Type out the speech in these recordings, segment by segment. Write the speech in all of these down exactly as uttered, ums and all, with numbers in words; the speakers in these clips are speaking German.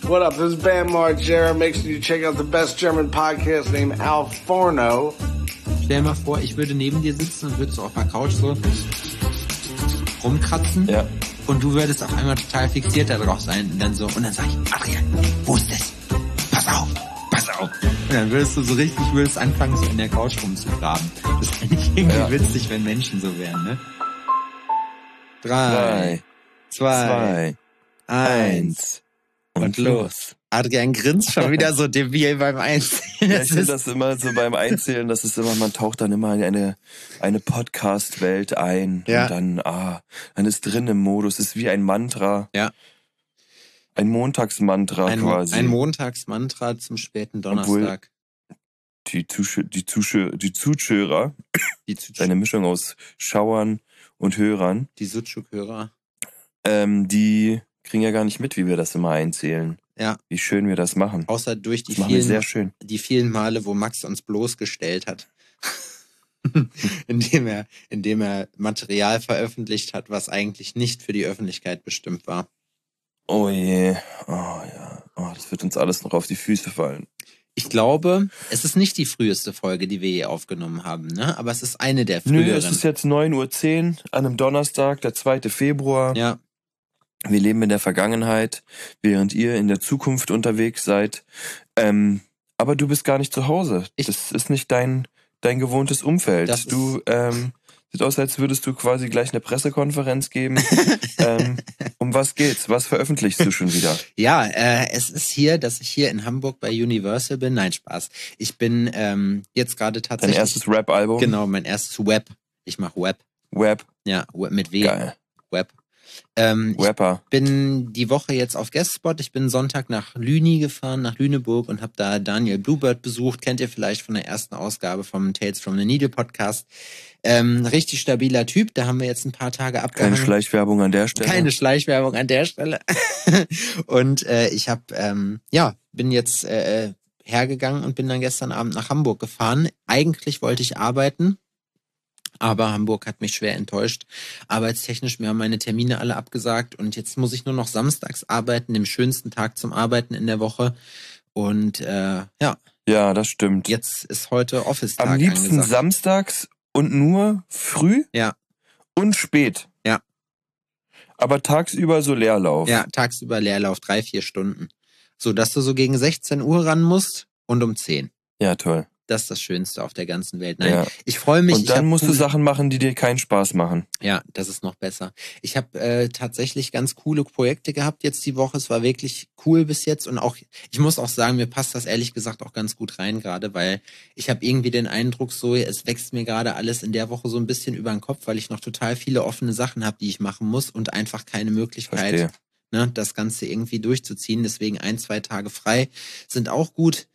What up? This is Bam Margera. Make sure you check out the best German podcast named Al Forno. Stell dir mal vor, ich würde neben dir sitzen und würdest so auf der Couch so rumkratzen. Ja. Und du würdest auf einmal total fixiert darauf sein. Und dann so, und dann sag ich, Adrian, wo ist das? Pass auf, pass auf. Und dann würdest du so richtig, würdest anfangen, so in der Couch rumzugraben. Das ist eigentlich irgendwie ja. witzig, wenn Menschen so wären, ne? Drei, Drei zwei, zwei, eins. Und, und los. Adrian grinst schon wieder so debil beim Einzählen. Ja, ich finde das immer so beim Einzählen, das ist immer, man taucht dann immer in eine, eine Podcast-Welt ein. Ja. Und dann, ah, dann ist drin im Modus, ist wie ein Mantra. Ja. Ein Montagsmantra ein, quasi. Ein Montagsmantra zum späten Donnerstag. Obwohl die Zuschauer, die Zuschauer, die Zuschauer, die Zuschauer. Eine Mischung aus Schauern und Hörern. Die Sucuk-Hörer. Ähm, die kriegen ja gar nicht mit, wie wir das immer einzählen. Ja. Wie schön wir das machen. Außer durch die das vielen, sehr schön. die vielen Male, wo Max uns bloßgestellt hat. indem er, indem er Material veröffentlicht hat, was eigentlich nicht für die Öffentlichkeit bestimmt war. Oh je. Oh ja. Oh, das wird uns alles noch auf die Füße fallen. Ich glaube, es ist nicht die früheste Folge, die wir je aufgenommen haben, ne? Aber es ist eine der früheren. Nö, es ist jetzt neun Uhr zehn an einem Donnerstag, der zweite Februar. Ja. Wir leben in der Vergangenheit, während ihr in der Zukunft unterwegs seid. Ähm, aber du bist gar nicht zu Hause. Ich, das ist nicht dein, dein gewohntes Umfeld. Das du, ähm, sieht aus, als würdest du quasi gleich eine Pressekonferenz geben. ähm, um was geht's? Was veröffentlichst du schon wieder? Ja, äh, es ist hier, dass ich hier in Hamburg bei Universal bin. Nein, Spaß. Ich bin ähm, jetzt gerade tatsächlich... Dein erstes Rap-Album? Genau, mein erstes Web. Ich mache Web. Web? Ja, mit W. Geil. Web. Ähm, Rapper. Ich bin die Woche jetzt auf Guestspot. Ich bin Sonntag nach Lüni gefahren, nach Lüneburg und habe da Daniel Bluebird besucht. Kennt ihr vielleicht von der ersten Ausgabe vom Tales from the Needle Podcast. Ähm, richtig stabiler Typ. Da haben wir jetzt ein paar Tage abgehangen. Keine Schleichwerbung an der Stelle. Keine Schleichwerbung an der Stelle. Und äh, ich habe, ähm, ja, bin jetzt äh, hergegangen und bin dann gestern Abend nach Hamburg gefahren. Eigentlich wollte ich arbeiten. Aber Hamburg hat mich schwer enttäuscht. Arbeitstechnisch, mir haben meine Termine alle abgesagt und jetzt muss ich nur noch samstags arbeiten, dem schönsten Tag zum Arbeiten in der Woche. Und äh, ja. Ja, das stimmt. Jetzt ist heute Office-Tag Am liebsten angesagt. Samstags und nur früh ja. und spät. Ja. Aber tagsüber so Leerlauf. Ja, tagsüber Leerlauf, drei, vier Stunden. So, dass du so gegen sechzehn Uhr ran musst und um zehn. Ja, toll. Das ist das Schönste auf der ganzen Welt. Nein, ja. ich freue mich. Und dann musst cool... du Sachen machen, die dir keinen Spaß machen. Ja, das ist noch besser. Ich habe äh, tatsächlich ganz coole Projekte gehabt jetzt die Woche. Es war wirklich cool bis jetzt. Und auch, ich muss auch sagen, mir passt das ehrlich gesagt auch ganz gut rein gerade, weil ich habe irgendwie den Eindruck so, es wächst mir gerade alles in der Woche so ein bisschen über den Kopf, weil ich noch total viele offene Sachen habe, die ich machen muss und einfach keine Möglichkeit, ne, das Ganze irgendwie durchzuziehen. Deswegen ein, zwei Tage frei sind auch gut.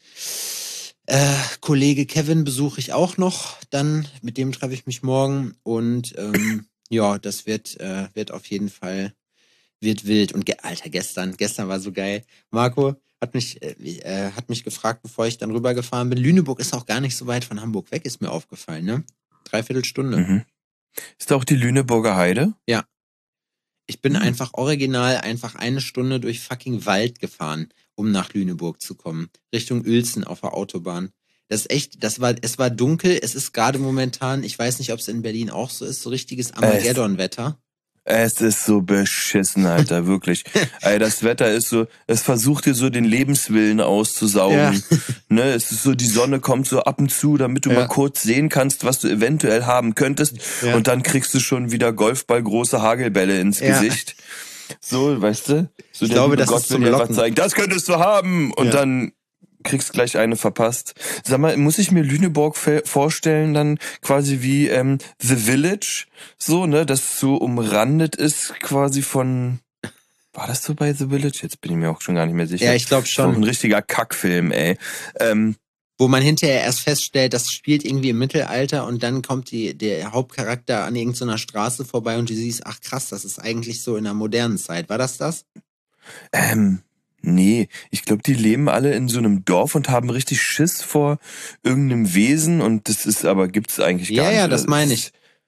Äh, Kollege Kevin besuche ich auch noch, dann mit dem treffe ich mich morgen und ähm, ja, das wird äh, wird auf jeden Fall wird wild und ge- Alter, gestern gestern war so geil. Marco hat mich äh, hat mich gefragt, bevor ich dann rübergefahren bin. Lüneburg ist auch gar nicht so weit von Hamburg weg, ist mir aufgefallen, ne? Dreiviertel Stunde. Mhm. Ist da auch die Lüneburger Heide? Ja. Ich bin mhm. einfach original einfach eine Stunde durch fucking Wald gefahren, um nach Lüneburg zu kommen. Richtung Uelzen auf der Autobahn. Das ist echt, das war, es war dunkel, es ist gerade momentan, ich weiß nicht, ob es in Berlin auch so ist, so richtiges Armageddon-Wetter. Es ist so beschissen, Alter, wirklich. Ey, das Wetter ist so, es versucht dir so den Lebenswillen auszusaugen. Ja. Ne, es ist so, die Sonne kommt so ab und zu, damit du ja. mal kurz sehen kannst, was du eventuell haben könntest. Ja. Und dann kriegst du schon wieder Golfballgroße Hagelbälle ins ja. Gesicht. So, weißt du? So, ich glaube, das Gott ist zum will dir Locken. was zeigen. Das könntest du haben! Und ja. dann kriegst gleich eine verpasst. Sag mal, muss ich mir Lüneburg vorstellen, dann quasi wie ähm, The Village, so, ne, das so umrandet ist quasi von, war das so bei The Village? Jetzt bin ich mir auch schon gar nicht mehr sicher. Ja, ich glaube schon. Das war ein richtiger Kackfilm, ey. Ähm, Wo man hinterher erst feststellt, das spielt irgendwie im Mittelalter und dann kommt die, der Hauptcharakter an irgendeiner Straße vorbei und du siehst, ach krass, das ist eigentlich so in der modernen Zeit. War das das? Ähm, nee, ich glaube, die leben alle in so einem Dorf und haben richtig Schiss vor irgendeinem Wesen und das ist aber, gibt's eigentlich gar ja, nicht. Ja, ja, das meine ich.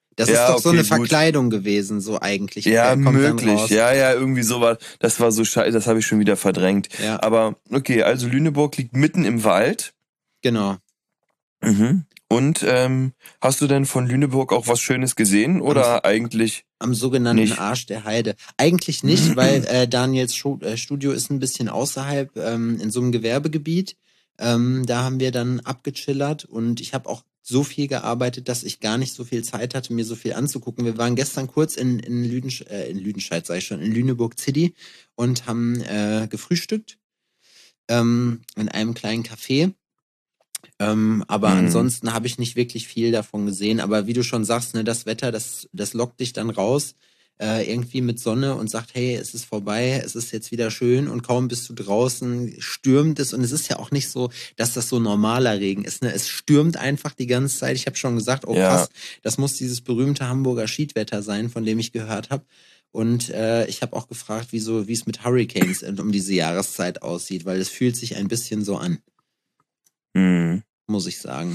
Das Ja, ist doch okay, so eine gut. Verkleidung gewesen, so eigentlich. Ja, Der kommt dann möglich. raus. Ja, ja, irgendwie so war, das war so scheiße, das habe ich schon wieder verdrängt. Ja. Aber okay, also Lüneburg liegt mitten im Wald. Genau. Mhm. Und ähm, hast du denn von Lüneburg auch was Schönes gesehen oder Am- eigentlich Am sogenannten nicht? Arsch der Heide. Eigentlich nicht, weil äh, Daniels Schu- äh, Studio ist ein bisschen außerhalb, ähm, in so einem Gewerbegebiet. Ähm, da haben wir dann abgechillert und ich habe auch so viel gearbeitet, dass ich gar nicht so viel Zeit hatte, mir so viel anzugucken. Wir waren gestern kurz in, in, Lüdensch äh, in Lüdenscheid, sag ich schon, in Lüneburg City und haben äh, gefrühstückt ähm, in einem kleinen Café. Ähm, aber Mhm. ansonsten habe ich nicht wirklich viel davon gesehen. Aber wie du schon sagst, ne, das Wetter, das, das lockt dich dann raus, äh, irgendwie mit Sonne und sagt, hey, es ist vorbei, es ist jetzt wieder schön und kaum bist du draußen, stürmt es. Und es ist ja auch nicht so, dass das so normaler Regen ist. Ne? Es stürmt einfach die ganze Zeit. Ich habe schon gesagt, oh Ja. krass, das muss dieses berühmte Hamburger Schiedwetter sein, von dem ich gehört habe. Und äh, ich habe auch gefragt, wieso, wie es mit Hurricanes um diese Jahreszeit aussieht, weil es fühlt sich ein bisschen so an, Mhm. muss ich sagen.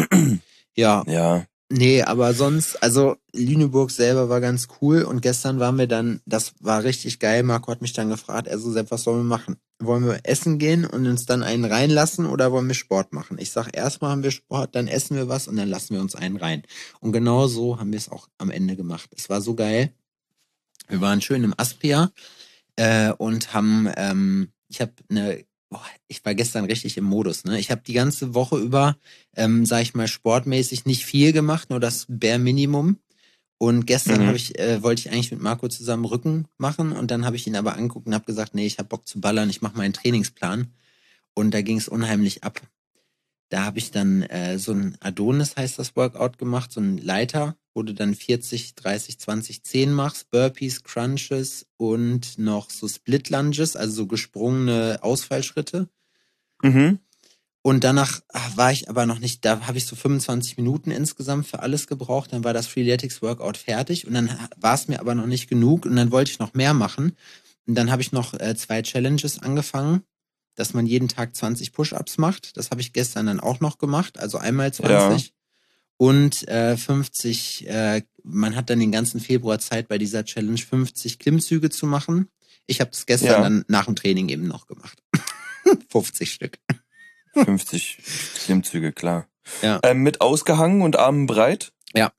Ja, Ja. nee, aber sonst, also Lüneburg selber war ganz cool und gestern waren wir dann, das war richtig geil, Marco hat mich dann gefragt, also Sepp, was sollen wir machen? Wollen wir essen gehen und uns dann einen reinlassen oder wollen wir Sport machen? Ich sag, erstmal haben wir Sport, dann essen wir was und dann lassen wir uns einen rein. Und genau so haben wir es auch am Ende gemacht. Es war so geil. Wir waren schön im Aspia äh, und haben, ähm, ich habe eine, boah, ich war gestern richtig im Modus, ne? Ich habe die ganze Woche über, ähm, sag ich mal, sportmäßig nicht viel gemacht, nur das Bare Minimum. Und gestern Mhm. habe ich, äh, wollte ich eigentlich mit Marco zusammen Rücken machen und dann habe ich ihn aber angeguckt und habe gesagt, nee, ich habe Bock zu ballern, ich mache meinen Trainingsplan. Und da ging es unheimlich ab. Da habe ich dann äh, so ein Adonis heißt das Workout gemacht, so ein Leiter, wo du dann vierzig, dreißig, zwanzig, zehn machst, Burpees, Crunches und noch so Split Lunges, also so gesprungene Ausfallschritte. Mhm. Und danach ach, war ich aber noch nicht, da habe ich so fünfundzwanzig Minuten insgesamt für alles gebraucht. Dann war das Freeletics Workout fertig und dann war es mir aber noch nicht genug und dann wollte ich noch mehr machen. Und dann habe ich noch äh, zwei Challenges angefangen, dass man jeden Tag zwanzig Push-Ups macht. Das habe ich gestern dann auch noch gemacht, also einmal zwanzig. Und äh, fünfzig, äh, man hat dann den ganzen Februar Zeit bei dieser Challenge fünfzig Klimmzüge zu machen. Ich habe das gestern Ja. dann nach dem Training eben noch gemacht. fünfzig Stück. fünfzig Klimmzüge, klar. Ja. Ähm, mit ausgehangen und Armen breit? Ja.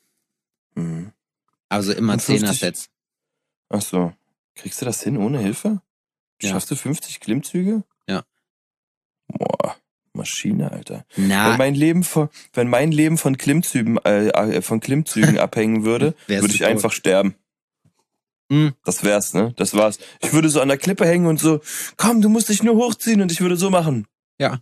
Mhm. Also immer Und fünfzig Zehner-Sets. Ach so. Kriegst du das hin ohne Hilfe? Ja. Schaffst du fünfzig Klimmzüge? Ja. Boah, Maschine, Alter. Na, Wenn mein Leben von, wenn mein Leben von Klimmzügen, äh, äh, von Klimmzügen abhängen würde, Wärst würde du ich tot. einfach sterben. Hm. Das wär's, ne? Das war's. Ich würde so an der Klippe hängen und so, komm, du musst dich nur hochziehen und ich würde so machen. Ja.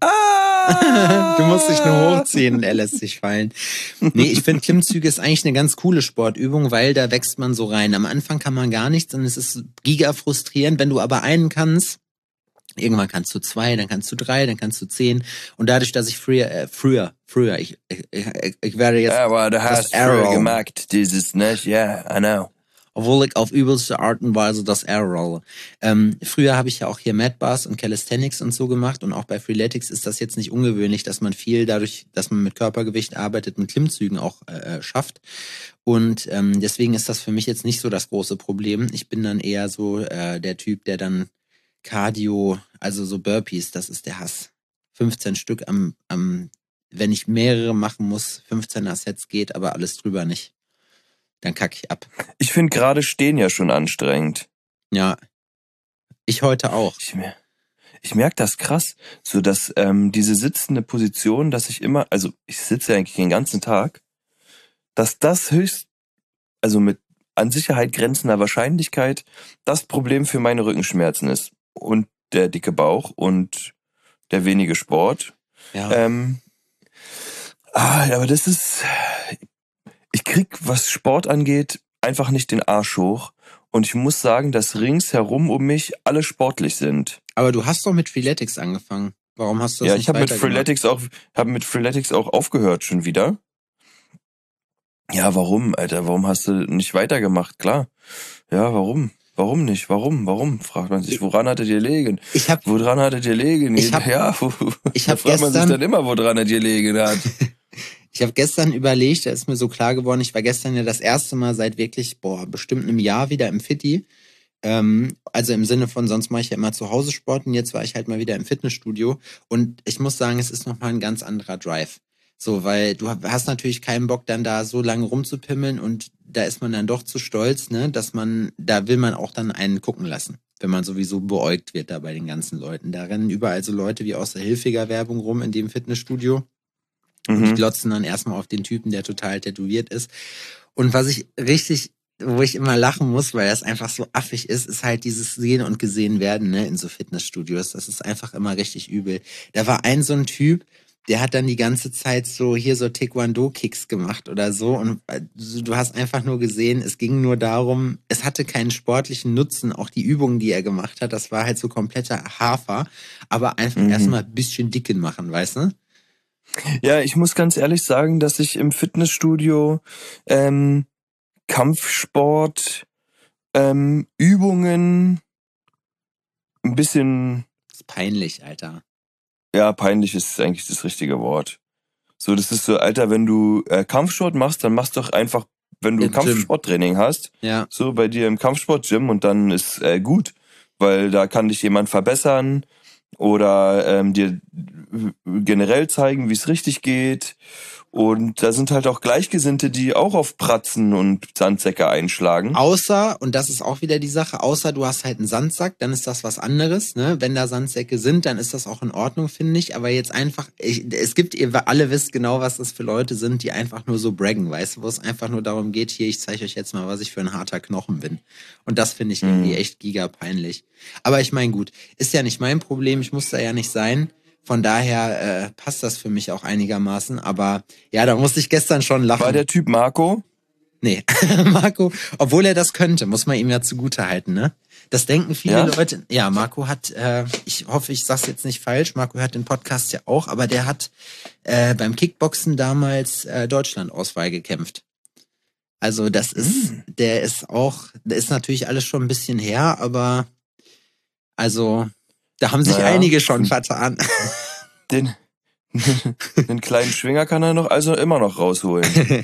Ah! Du musst dich nur hochziehen und er lässt sich fallen. Nee, ich finde Klimmzüge ist eigentlich eine ganz coole Sportübung, weil da wächst man so rein. Am Anfang kann man gar nichts und es ist giga frustrierend. Wenn du aber einen kannst, irgendwann kannst du zwei, dann kannst du drei, dann kannst du zehn. Und dadurch, dass ich früher, äh, früher, früher, ich, ich, ich, ich werde jetzt Ja, aber du hast früher Arrow. gemacht, dieses, ne? Ja, I know. Obwohl ich auf übelste Art und Weise das Air rolle. Ähm, früher habe ich ja auch hier Mat Bars und Calisthenics und so gemacht und auch bei Freeletics ist das jetzt nicht ungewöhnlich, dass man viel dadurch, dass man mit Körpergewicht arbeitet, mit Klimmzügen auch äh, schafft. Und ähm, deswegen ist das für mich jetzt nicht so das große Problem. Ich bin dann eher so äh, der Typ, der dann Cardio, also so Burpees, das ist der Hass. fünfzehn Stück am, am, wenn ich mehrere machen muss, fünfzehner Sets geht, aber alles drüber nicht. Dann kacke ich ab. Ich finde gerade stehen ja schon anstrengend. Ja, ich heute auch. Ich, mer ich merke das krass, so dass ähm, diese sitzende Position, dass ich immer, also ich sitze ja eigentlich den ganzen Tag, dass das höchst, also mit an Sicherheit grenzender Wahrscheinlichkeit das Problem für meine Rückenschmerzen ist. Und der dicke Bauch und der wenige Sport. Ja. Ähm, ah, aber das ist, ich krieg, was Sport angeht, einfach nicht den Arsch hoch. Und ich muss sagen, dass ringsherum um mich alle sportlich sind. Aber du hast doch mit Freeletics angefangen. Warum hast du das Ja, nicht ich habe mit weitergemacht? Freeletics auch, habe mit Freeletics auch aufgehört schon wieder. Ja, warum, Alter? Warum hast du nicht weitergemacht? Klar. Ja, warum? Warum nicht? Warum? Warum? Fragt man sich, woran hattet ihr liegen? Ich hab, Woran hattet ihr liegen? Ich hab- ja, wo, ich da hab fragt man sich gestern- dann immer, woran er dir liegen hat. ich Ich habe gestern überlegt, da ist mir so klar geworden, ich war gestern ja das erste Mal seit wirklich, boah, bestimmt einem Jahr wieder im Fitti. Ähm, also im Sinne von, sonst mache ich ja immer zu Hause Sport und jetzt war ich halt mal wieder im Fitnessstudio. Und ich muss sagen, es ist nochmal ein ganz anderer Drive. So, weil du hast natürlich keinen Bock, dann da so lange rumzupimmeln und da ist man dann doch zu stolz, ne, dass man, da will man auch dann einen gucken lassen, wenn man sowieso beäugt wird da bei den ganzen Leuten. Da rennen überall so Leute wie aus der Hilfiger-Werbung rum in dem Fitnessstudio mhm. und die glotzen dann erstmal auf den Typen, der total tätowiert ist. Und was ich richtig, wo ich immer lachen muss, weil das einfach so affig ist, ist halt dieses Sehen und Gesehen werden, ne, in so Fitnessstudios. Das ist einfach immer richtig übel. Da war ein so ein Typ, der hat dann die ganze Zeit so hier so Taekwondo-Kicks gemacht oder so und du hast einfach nur gesehen, es ging nur darum, es hatte keinen sportlichen Nutzen, auch die Übungen, die er gemacht hat, das war halt so kompletter Hafer, aber einfach mhm. erstmal ein bisschen dicken machen, weißt du? Ja, ich muss ganz ehrlich sagen, dass ich im Fitnessstudio ähm, Kampfsport ähm, Übungen ein bisschen... Das ist peinlich, Alter. Ja, peinlich ist eigentlich das richtige Wort. So, das ist so, Alter, wenn du äh, Kampfsport machst, dann machst doch einfach, wenn du Kampfsporttraining hast, ja. so bei dir im Kampfsportgym und dann ist äh, gut, weil da kann dich jemand verbessern oder ähm, dir generell zeigen, wie es richtig geht. Und da sind halt auch Gleichgesinnte, die auch auf Pratzen und Sandsäcke einschlagen. Außer, und das ist auch wieder die Sache, außer du hast halt einen Sandsack, dann ist das was anderes, ne? Wenn da Sandsäcke sind, dann ist das auch in Ordnung, finde ich. Aber jetzt einfach, ich, es gibt, ihr alle wisst genau, was das für Leute sind, die einfach nur so braggen, weißt du, wo es einfach nur darum geht, hier, ich zeige euch jetzt mal, was ich für ein harter Knochen bin. Und das finde ich irgendwie echt giga peinlich. Aber ich meine, gut, ist ja nicht mein Problem, ich muss da ja nicht sein. Von daher äh, passt das für mich auch einigermaßen. Aber ja, da musste ich gestern schon lachen. War der Typ Marco? Nee, Marco, obwohl er das könnte, muss man ihm ja zugute halten, ne? Das denken viele ja? Leute. Ja, Marco hat, äh, ich hoffe, ich sag's jetzt nicht falsch, Marco hört den Podcast ja auch, aber der hat äh, beim Kickboxen damals äh, Deutschland-Auswahl gekämpft. Also das ist, mm. der ist auch, der ist natürlich alles schon ein bisschen her, aber also... Da haben sich naja, einige schon vertan. Den, den kleinen Schwinger kann er noch also immer noch rausholen.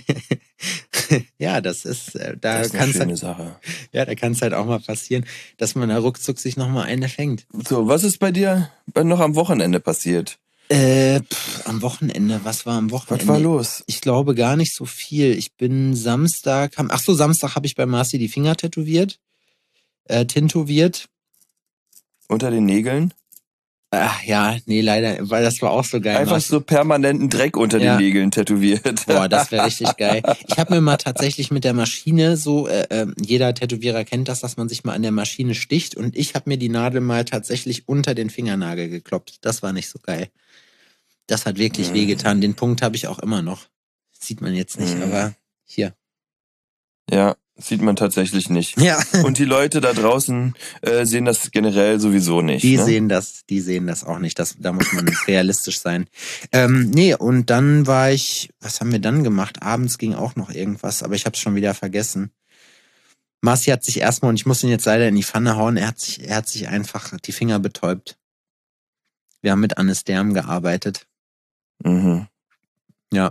Ja, das ist, äh, da das ist kann eine schöne halt, Sache. Ja, da kann es halt auch mal passieren, dass man da ruckzuck sich noch mal eine fängt. So, was ist bei dir noch am Wochenende passiert? Äh, pff, am Wochenende, was war am Wochenende? Was war los? Ich glaube gar nicht so viel. Ich bin Samstag, ach so, Samstag habe ich bei Marci die Finger tätowiert, äh, tintoviert. Unter den Nägeln? Ach ja, nee, leider, weil das war auch so geil. Einfach Marci. So permanenten Dreck unter ja. den Nägeln tätowiert. Boah, das wäre richtig geil. Ich habe mir mal tatsächlich mit der Maschine so, äh, äh, jeder Tätowierer kennt das, dass man sich mal an der Maschine sticht und ich habe mir die Nadel mal tatsächlich unter den Fingernagel gekloppt. Das war nicht so geil. Das hat wirklich mm. wehgetan. Den Punkt habe ich auch immer noch. Sieht man jetzt nicht, mm. aber hier. Ja. Sieht man tatsächlich nicht. Ja. Und die Leute da draußen äh, sehen das generell sowieso nicht. Die ne? sehen das, die sehen das auch nicht. Das, da muss man realistisch sein. Ähm, nee, und dann war ich, was haben wir dann gemacht? Abends ging auch noch irgendwas, aber ich habe es schon wieder vergessen. Marci hat sich erstmal, und ich muss ihn jetzt leider in die Pfanne hauen, er hat sich, er hat sich einfach die Finger betäubt. Wir haben mit Anesderm gearbeitet. Mhm. Ja.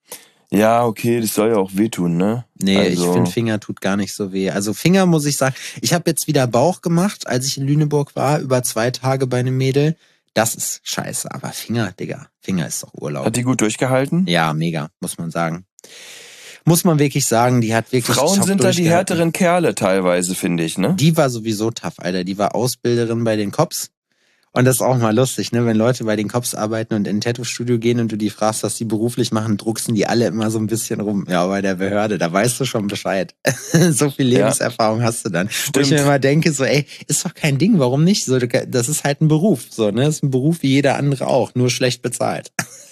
Ja, okay, das soll ja auch wehtun, ne? Nee, also. ich finde, Finger tut gar nicht so weh. Also Finger muss ich sagen, ich habe jetzt wieder Bauch gemacht, als ich in Lüneburg war, über zwei Tage bei einem Mädel. Das ist scheiße, aber Finger, Digga, Finger ist doch Urlaub. Hat die gut durchgehalten? Ja, mega, muss man sagen. Muss man wirklich sagen, die hat wirklich Frauen sind da die härteren Kerle teilweise, finde ich, ne? Die war sowieso tough, Alter. Die war Ausbilderin bei den Cops. Und das ist auch mal lustig, ne? Wenn Leute bei den Cops arbeiten und in ein Tattoo-Studio gehen und du die fragst, was die beruflich machen, drucksen die alle immer so ein bisschen rum. Ja, bei der Behörde, da weißt du schon Bescheid. So viel Lebenserfahrung ja. hast du dann. Stimmt. Wo ich mir immer denke, so, ey, ist doch kein Ding, warum nicht? So, das ist halt ein Beruf, so, ne? Das ist ein Beruf wie jeder andere auch, nur schlecht bezahlt.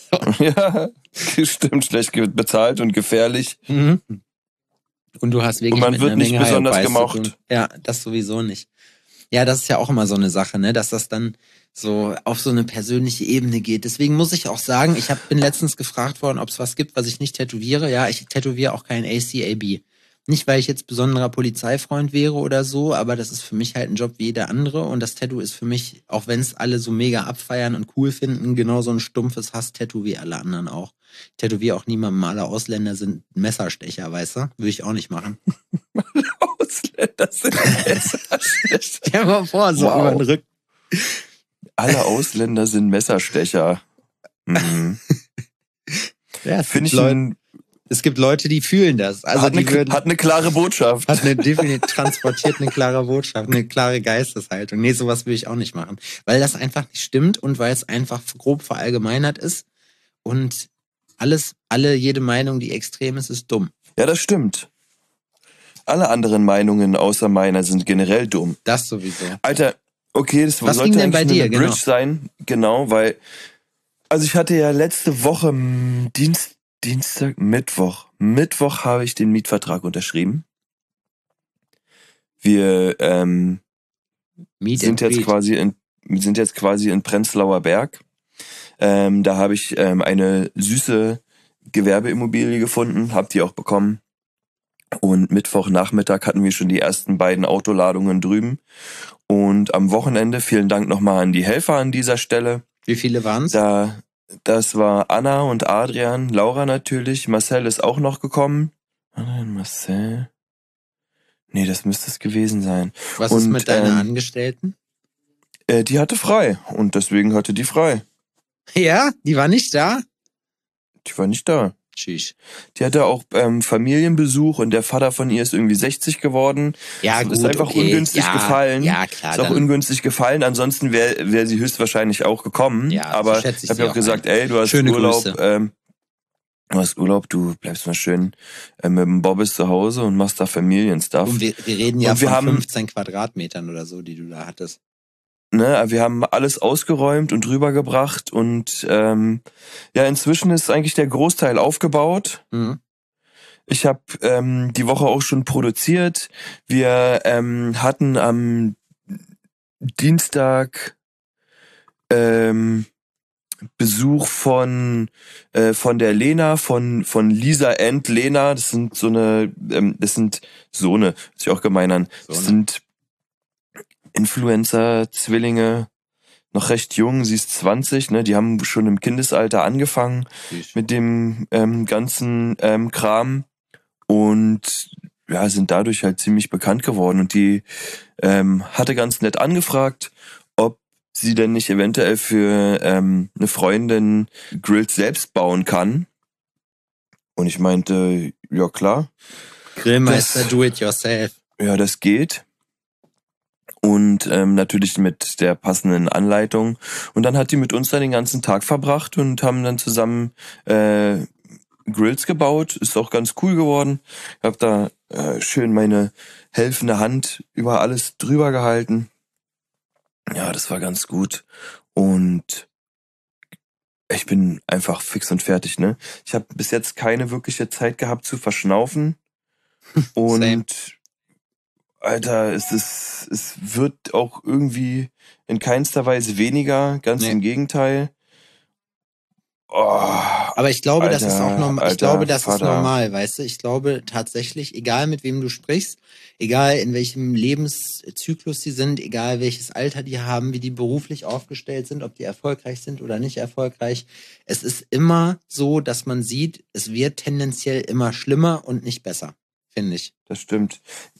Ja, stimmt, schlecht bezahlt und gefährlich. Mhm. Und du hast wirklich und man mit wird einer nicht Menge besonders gemocht. Ja, das sowieso nicht. Ja, das ist ja auch immer so eine Sache, ne, dass das dann so auf so eine persönliche Ebene geht. Deswegen muss ich auch sagen, ich hab, bin letztens gefragt worden, ob es was gibt, was ich nicht tätowiere. Ja, ich tätowiere auch kein A C A B. Nicht, weil ich jetzt besonderer Polizeifreund wäre oder so, aber das ist für mich halt ein Job wie jeder andere und das Tattoo ist für mich, auch wenn es alle so mega abfeiern und cool finden, genauso ein stumpfes Hass-Tattoo wie alle anderen auch. Ich tätowiere auch niemandem, alle Ausländer sind Messerstecher, weißt du? Würde ich auch nicht machen. Ausländer sind Messerstecher. Stell dir mal vor, so Wow. über den Rücken. Alle Ausländer sind Messerstecher. Mhm. Ja, es Finde gibt ich Leute, ein, es gibt Leute, die fühlen das. Also hat, die eine, würden, hat eine klare Botschaft. hat eine definitiv transportiert eine klare Botschaft, eine klare Geisteshaltung. Nee, sowas will ich auch nicht machen. Weil das einfach nicht stimmt und weil es einfach grob verallgemeinert ist. Und alles, alle, jede Meinung, die extrem ist, ist dumm. Ja, das stimmt. Alle anderen Meinungen außer meiner sind generell dumm. Das sowieso. Alter, okay, das Was sollte ging denn eigentlich bei nur dir, eine genau? Bridge sein. Genau, weil, also ich hatte ja letzte Woche m, Dienst, Dienstag, Mittwoch. Mittwoch habe ich den Mietvertrag unterschrieben. Wir ähm, Meet sind and jetzt greet. quasi in, wir sind jetzt quasi in Prenzlauer Berg. Ähm, da habe ich ähm, eine süße Gewerbeimmobilie gefunden, habe die auch bekommen. Und Mittwochnachmittag hatten wir schon die ersten beiden Autoladungen drüben. Und am Wochenende, vielen Dank nochmal an die Helfer an dieser Stelle. Wie viele waren's? Da, das war Anna und Adrian, Laura natürlich, Marcel ist auch noch gekommen. Anna und Marcel. Nee, das müsste es gewesen sein. Was und, ist mit deiner ähm, Angestellten? Äh, die hatte frei und deswegen hatte die frei. Ja, die war nicht da? Die war nicht da. Tschüss. Die hatte auch ähm, Familienbesuch und der Vater von ihr ist irgendwie sechzig geworden. Ja, Und gut, ist einfach okay. ungünstig ja, gefallen. Ja, klar. Ist auch dann, ungünstig gefallen, ansonsten wäre wär sie höchstwahrscheinlich auch gekommen. Ja, so aber schätze ich ich habe sie ja auch auch gesagt, ein. ey, du hast Schöne Urlaub, Grüße. ähm, du hast Urlaub, du bleibst mal schön äh, mit dem Bobbys zu Hause und machst da Familienstuff. und wir, wir reden ja Und wir von haben- fünfzehn Quadratmetern oder so, die du da hattest. Ne, wir haben alles ausgeräumt und rübergebracht und ähm, ja, inzwischen ist eigentlich der Großteil aufgebaut. Mhm. Ich habe ähm, die Woche auch schon produziert. Wir ähm, hatten am Dienstag ähm, Besuch von äh, von der Lena, von von Lisa and Lena. Das sind so eine, ähm, das sind so eine, ist ja auch gemein an. So Das eine. sind Influencer, Zwillinge, noch recht jung. Sie ist zwanzig, ne? Die haben schon im Kindesalter angefangen Tschüss. mit dem ähm, ganzen ähm, Kram und ja, sind dadurch halt ziemlich bekannt geworden. Und die ähm, hatte ganz nett angefragt, ob sie denn nicht eventuell für ähm, eine Freundin Grills selbst bauen kann. Und ich meinte, ja klar, Grillmeister, das- do it yourself. ja, das geht. Und ähm, natürlich mit der passenden Anleitung. Und dann hat die mit uns dann den ganzen Tag verbracht und haben dann zusammen äh, Grills gebaut. Ist auch ganz cool geworden. Ich habe da äh, schön meine helfende Hand über alles drüber gehalten. Ja, das war ganz gut. Und ich bin einfach fix und fertig, ne? Ich habe bis jetzt keine wirkliche Zeit gehabt zu verschnaufen. Und Same. Alter, es ist, es wird auch irgendwie in keinster Weise weniger, ganz Nee. im Gegenteil. Oh, Aber ich glaube, das ist auch Alter, normal. Ich Alter, glaube, das ist Vater. normal, weißt du? Ich glaube tatsächlich, egal mit wem du sprichst, egal in welchem Lebenszyklus die sind, egal welches Alter die haben, wie die beruflich aufgestellt sind, ob die erfolgreich sind oder nicht erfolgreich, es ist immer so, dass man sieht, es wird tendenziell immer schlimmer und nicht besser, finde ich. Das stimmt.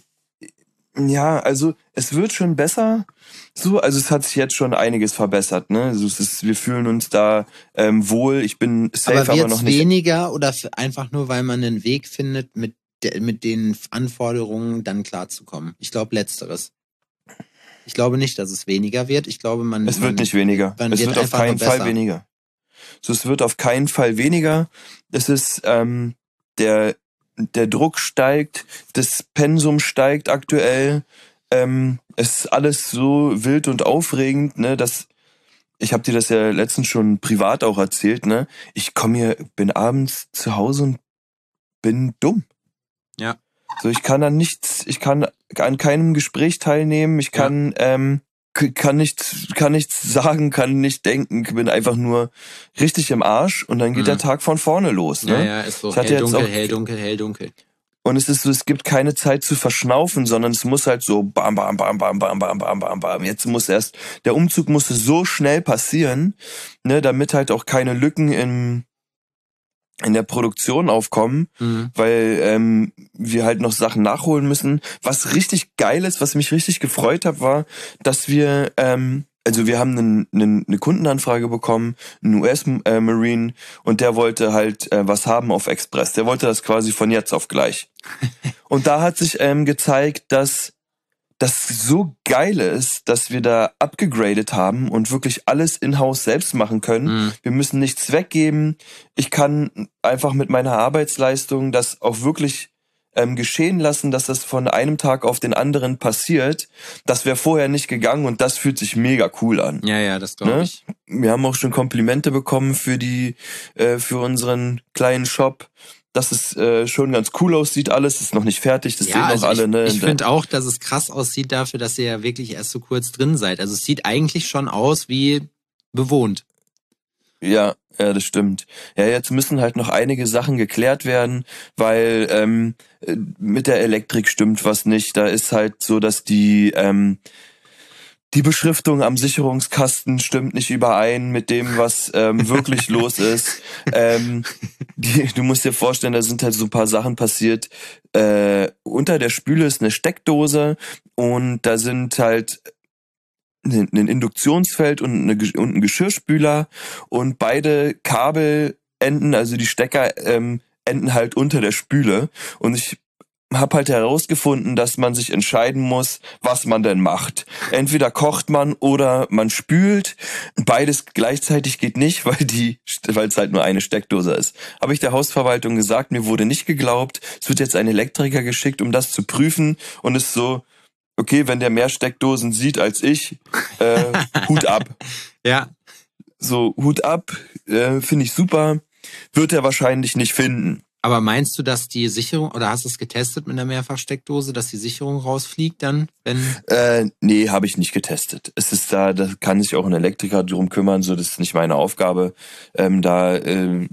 Ja, also es wird schon besser. So, also es hat sich jetzt schon einiges verbessert, ne? Also es ist, wir fühlen uns da ähm, wohl. Ich bin safe, Aber aber, wird's noch nicht. weniger oder f- einfach nur, weil man einen Weg findet, mit, de mit den Anforderungen dann klarzukommen? Ich glaube, letzteres. Ich glaube nicht, dass es weniger wird. Ich glaube, man. Es man, wird nicht weniger. man Es wird wird auf einfach keinen nur Fall besser. weniger. So, es wird auf keinen Fall weniger. Es ist ähm, der der Druck steigt, das Pensum steigt aktuell. Ähm, es ist alles so wild und aufregend, ne, dass ich habe dir das ja letztens schon privat auch erzählt, ne? Ich komme hier, bin abends zu Hause und bin dumm. Ja. So, ich kann an nichts, ich kann an keinem Gespräch teilnehmen, ich kann ähm, k- kann nichts, kann nichts sagen, kann nicht denken, bin einfach nur richtig im Arsch und dann geht Mhm. der Tag von vorne los, ne? Ja, ja, ist so. Ich hatte Hell, jetzt dunkel, auch- hell, dunkel, hell, dunkel. Und es ist so, es gibt keine Zeit zu verschnaufen, sondern es muss halt so bam, bam, bam, bam, bam, bam, bam, bam, bam. Jetzt muss erst, der Umzug musste so schnell passieren, ne, damit halt auch keine Lücken im, in der Produktion aufkommen, mhm. weil ähm, wir halt noch Sachen nachholen müssen. Was richtig geil ist, was mich richtig gefreut hat, war, dass wir, ähm, also wir haben einen, einen, eine Kundenanfrage bekommen, einen U S-Marine, und der wollte halt äh, was haben auf Express. Der wollte das quasi von jetzt auf gleich. Und da hat sich ähm, gezeigt, dass das so geil ist, dass wir da abgegradet haben und wirklich alles in-house selbst machen können. Mhm. Wir müssen nichts weggeben. Ich kann einfach mit meiner Arbeitsleistung das auch wirklich ähm, geschehen lassen, dass das von einem Tag auf den anderen passiert. Das wäre vorher nicht gegangen und das fühlt sich mega cool an. Ja, ja, das glaube ne? ich. Wir haben auch schon Komplimente bekommen für die, äh, für unseren kleinen Shop. Dass es äh, schon ganz cool aussieht, alles ist noch nicht fertig, das ja, sehen auch also alle. Ich, ne? ich finde auch, dass es krass aussieht dafür, dass ihr ja wirklich erst so kurz drin seid. Also es sieht eigentlich schon aus wie bewohnt. Ja, ja, das stimmt. Ja, jetzt müssen halt noch einige Sachen geklärt werden, weil ähm, mit der Elektrik stimmt was nicht. Da ist halt so, dass die ähm, Die Beschriftung am Sicherungskasten stimmt nicht überein mit dem, was ähm, wirklich los ist. Ähm, die, du musst dir vorstellen, da sind halt so ein paar Sachen passiert. Äh, unter der Spüle ist eine Steckdose und da sind halt ein, ein Induktionsfeld und, eine, und ein Geschirrspüler und beide Kabelenden, also die Stecker, ähm, enden halt unter der Spüle. Und ich habe halt herausgefunden, dass man sich entscheiden muss, was man denn macht. Entweder kocht man oder man spült. Beides gleichzeitig geht nicht, weil die, weil es halt nur eine Steckdose ist. Habe ich der Hausverwaltung gesagt, mir wurde nicht geglaubt. Es wird jetzt ein Elektriker geschickt, um das zu prüfen. Und es ist so, okay, wenn der mehr Steckdosen sieht als ich, äh, Hut ab. Ja. So, Hut ab, äh, finde ich super. Wird er wahrscheinlich nicht finden. Aber meinst du, dass die Sicherung, oder hast du es getestet mit einer Mehrfachsteckdose, dass die Sicherung rausfliegt dann, wenn? Äh, nee, habe ich nicht getestet. Es ist da, da kann sich auch ein Elektriker drum kümmern, so, das ist nicht meine Aufgabe, ähm, da äh,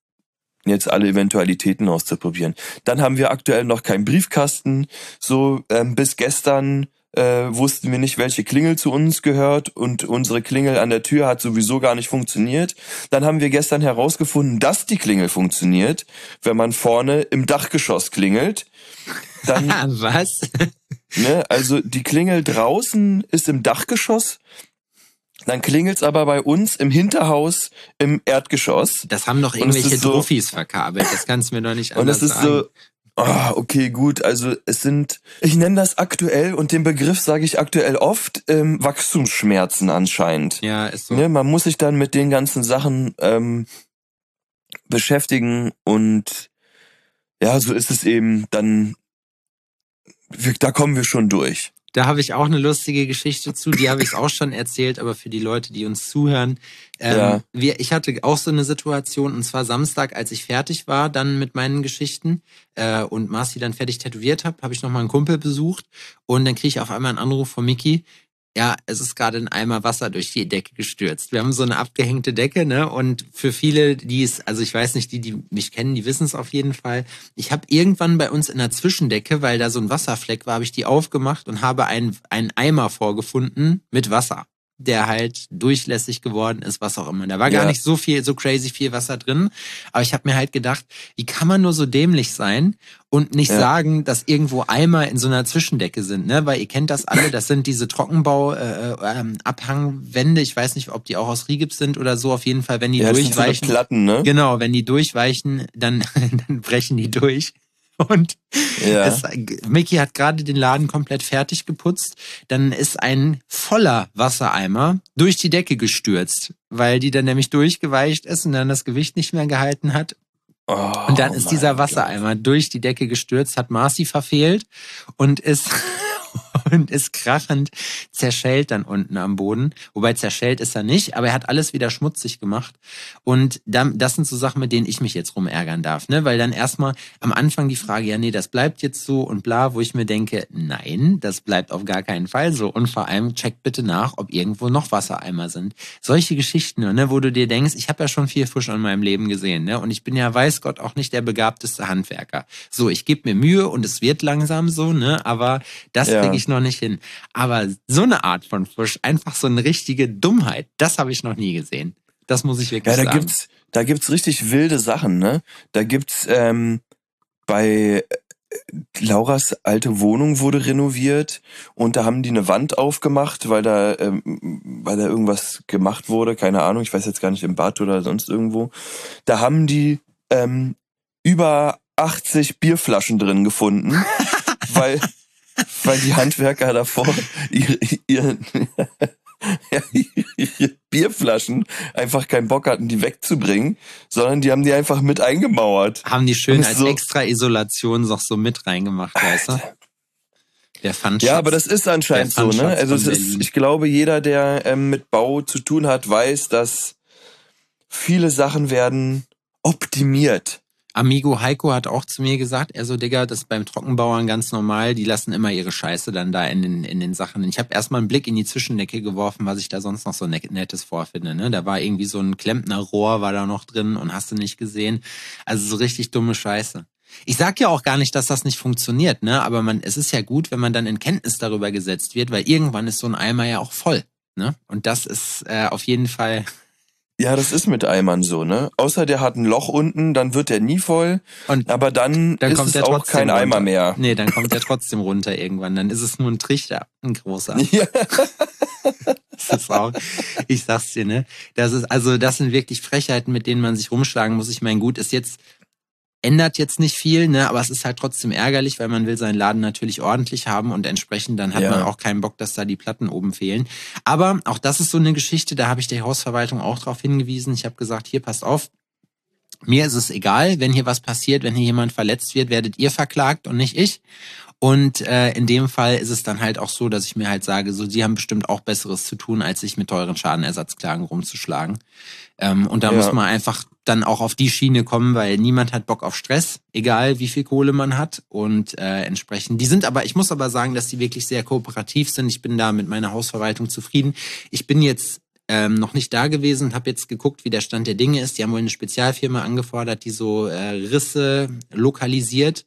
jetzt alle Eventualitäten auszuprobieren. Dann haben wir aktuell noch keinen Briefkasten, so ähm, bis gestern äh, wussten wir nicht, welche Klingel zu uns gehört und unsere Klingel an der Tür hat sowieso gar nicht funktioniert. Dann haben wir gestern herausgefunden, dass die Klingel funktioniert, wenn man vorne im Dachgeschoss klingelt. Dann, was? Ne, also die Klingel draußen ist im Dachgeschoss, dann klingelt's aber bei uns im Hinterhaus im Erdgeschoss. Das haben doch irgendwelche Profis so verkabelt, das kannst du mir doch nicht anders sagen. Und das ist so, ah, okay, gut, also es sind, ich nenne das aktuell, und den Begriff sage ich aktuell oft, ähm, Wachstumsschmerzen anscheinend. Ja, ist so. Ne, man muss sich dann mit den ganzen Sachen ähm, beschäftigen und ja, so ist es eben, dann, wir, da kommen wir schon durch. Da habe ich auch eine lustige Geschichte zu, die habe ich auch schon erzählt, aber für die Leute, die uns zuhören, ähm, ja. wir, ich hatte auch so eine Situation, und zwar Samstag, als ich fertig war dann mit meinen Geschichten äh, und Marci dann fertig tätowiert habe, habe ich nochmal einen Kumpel besucht und dann kriege ich auf einmal einen Anruf von Miki. Ja, es ist gerade ein Eimer Wasser durch die Decke gestürzt. Wir haben so eine abgehängte Decke, ne? Und für viele, die es, also ich weiß nicht, die, die mich kennen, die wissen es auf jeden Fall. Ich habe irgendwann bei uns in der Zwischendecke, weil da so ein Wasserfleck war, habe ich die aufgemacht und habe einen, einen Eimer vorgefunden mit Wasser, der halt durchlässig geworden ist, was auch immer. Da war ja gar nicht so viel, so crazy viel Wasser drin. Aber ich habe mir halt gedacht, wie kann man nur so dämlich sein und nicht ja. sagen, dass irgendwo Eimer in so einer Zwischendecke sind, ne? Weil ihr kennt das alle, das sind diese Trockenbau-Abhangwände. Äh, äh, ich weiß nicht, ob die auch aus Rigips sind oder so. Auf jeden Fall, wenn die ja, durchweichen. So Platten, ne? Genau, wenn die durchweichen, dann, dann brechen die durch. Und ja. es, Micky hat gerade den Laden komplett fertig geputzt. Dann ist ein voller Wassereimer durch die Decke gestürzt, weil die dann nämlich durchgeweicht ist und dann das Gewicht nicht mehr gehalten hat. Oh, und dann ist dieser Wassereimer Gott. durch die Decke gestürzt, hat Marci verfehlt und ist und ist krachend zerschellt dann unten am Boden. Wobei zerschellt ist er nicht, aber er hat alles wieder schmutzig gemacht. Und dann, das sind so Sachen, mit denen ich mich jetzt rumärgern darf, ne? Weil dann erstmal am Anfang die Frage, ja nee, das bleibt jetzt so und bla, wo ich mir denke, nein, das bleibt auf gar keinen Fall so. Und vor allem checkt bitte nach, ob irgendwo noch Wassereimer sind. Solche Geschichten, ne, wo du dir denkst, ich habe ja schon viel Fisch in meinem Leben gesehen, ne? Und ich bin ja, weiß Gott, auch nicht der begabteste Handwerker. So, ich gebe mir Mühe und es wird langsam so, ne? Aber das Ja. kriege ich noch nicht hin. Aber so eine Art von Fisch, einfach so eine richtige Dummheit, das habe ich noch nie gesehen. Das muss ich wirklich Ja, da sagen. gibt's, da gibt's richtig wilde Sachen, ne? Da gibt's ähm, bei Lauras alte Wohnung wurde renoviert und da haben die eine Wand aufgemacht, weil da, ähm, weil da irgendwas gemacht wurde, keine Ahnung, ich weiß jetzt gar nicht, im Bad oder sonst irgendwo. Da haben die ähm, über achtzig Bierflaschen drin gefunden, weil, weil die Handwerker davor ihre, ihre, ihre Bierflaschen einfach keinen Bock hatten, die wegzubringen, sondern die haben die einfach mit eingemauert. Haben die schön Und als so- extra Isolation noch so mit reingemacht, weißt du? Der Pfandschatz. Ja, aber das ist anscheinend Der so, ne? Pfandschatz Also es von ist, Berlin. ich glaube, jeder, der ähm, mit Bau zu tun hat, weiß, dass viele Sachen werden optimiert. Amigo Heiko hat auch zu mir gesagt, er so, Digga, das ist beim Trockenbauern ganz normal, die lassen immer ihre Scheiße dann da in den, in den Sachen. Ich habe erstmal einen Blick in die Zwischendecke geworfen, was ich da sonst noch so Nettes vorfinde. Ne? Da war irgendwie so ein Klempnerrohr, war da noch drin und hast du nicht gesehen. Also so richtig dumme Scheiße. Ich sag ja auch gar nicht, dass das nicht funktioniert, ne? Aber man, es ist ja gut, wenn man dann in Kenntnis darüber gesetzt wird, weil irgendwann ist so ein Eimer ja auch voll. Ne? Und das ist äh, auf jeden Fall... Ja, das ist mit Eimern so, ne? Außer der hat ein Loch unten, dann wird der nie voll. Und Aber dann, dann ist kommt es der auch trotzdem kein Eimer runter. mehr. Nee, dann kommt der trotzdem runter irgendwann. Dann ist es nur ein Trichter, ein großer. Ja. Das ist auch, ich sag's dir, ne? Das ist, also, das sind wirklich Frechheiten, mit denen man sich rumschlagen muss. Ich meine, gut, ist jetzt, ändert jetzt nicht viel, ne? Aber es ist halt trotzdem ärgerlich, weil man will seinen Laden natürlich ordentlich haben und entsprechend dann hat Ja. man auch keinen Bock, dass da die Platten oben fehlen. Aber auch das ist so eine Geschichte, da habe ich der Hausverwaltung auch drauf hingewiesen. Ich habe gesagt, hier, passt auf. Mir ist es egal, wenn hier was passiert, wenn hier jemand verletzt wird, werdet ihr verklagt und nicht ich. Und äh, in dem Fall ist es dann halt auch so, dass ich mir halt sage, so, die haben bestimmt auch Besseres zu tun, als sich mit teuren Schadenersatzklagen rumzuschlagen. Ähm, und da Ja. muss man einfach dann auch auf die Schiene kommen, weil niemand hat Bock auf Stress, egal wie viel Kohle man hat. Und äh, entsprechend, die sind aber, ich muss aber sagen, dass die wirklich sehr kooperativ sind. Ich bin da mit meiner Hausverwaltung zufrieden. Ich bin jetzt ähm, noch nicht da gewesen und habe jetzt geguckt, wie der Stand der Dinge ist. Die haben wohl eine Spezialfirma angefordert, die so äh, Risse lokalisiert.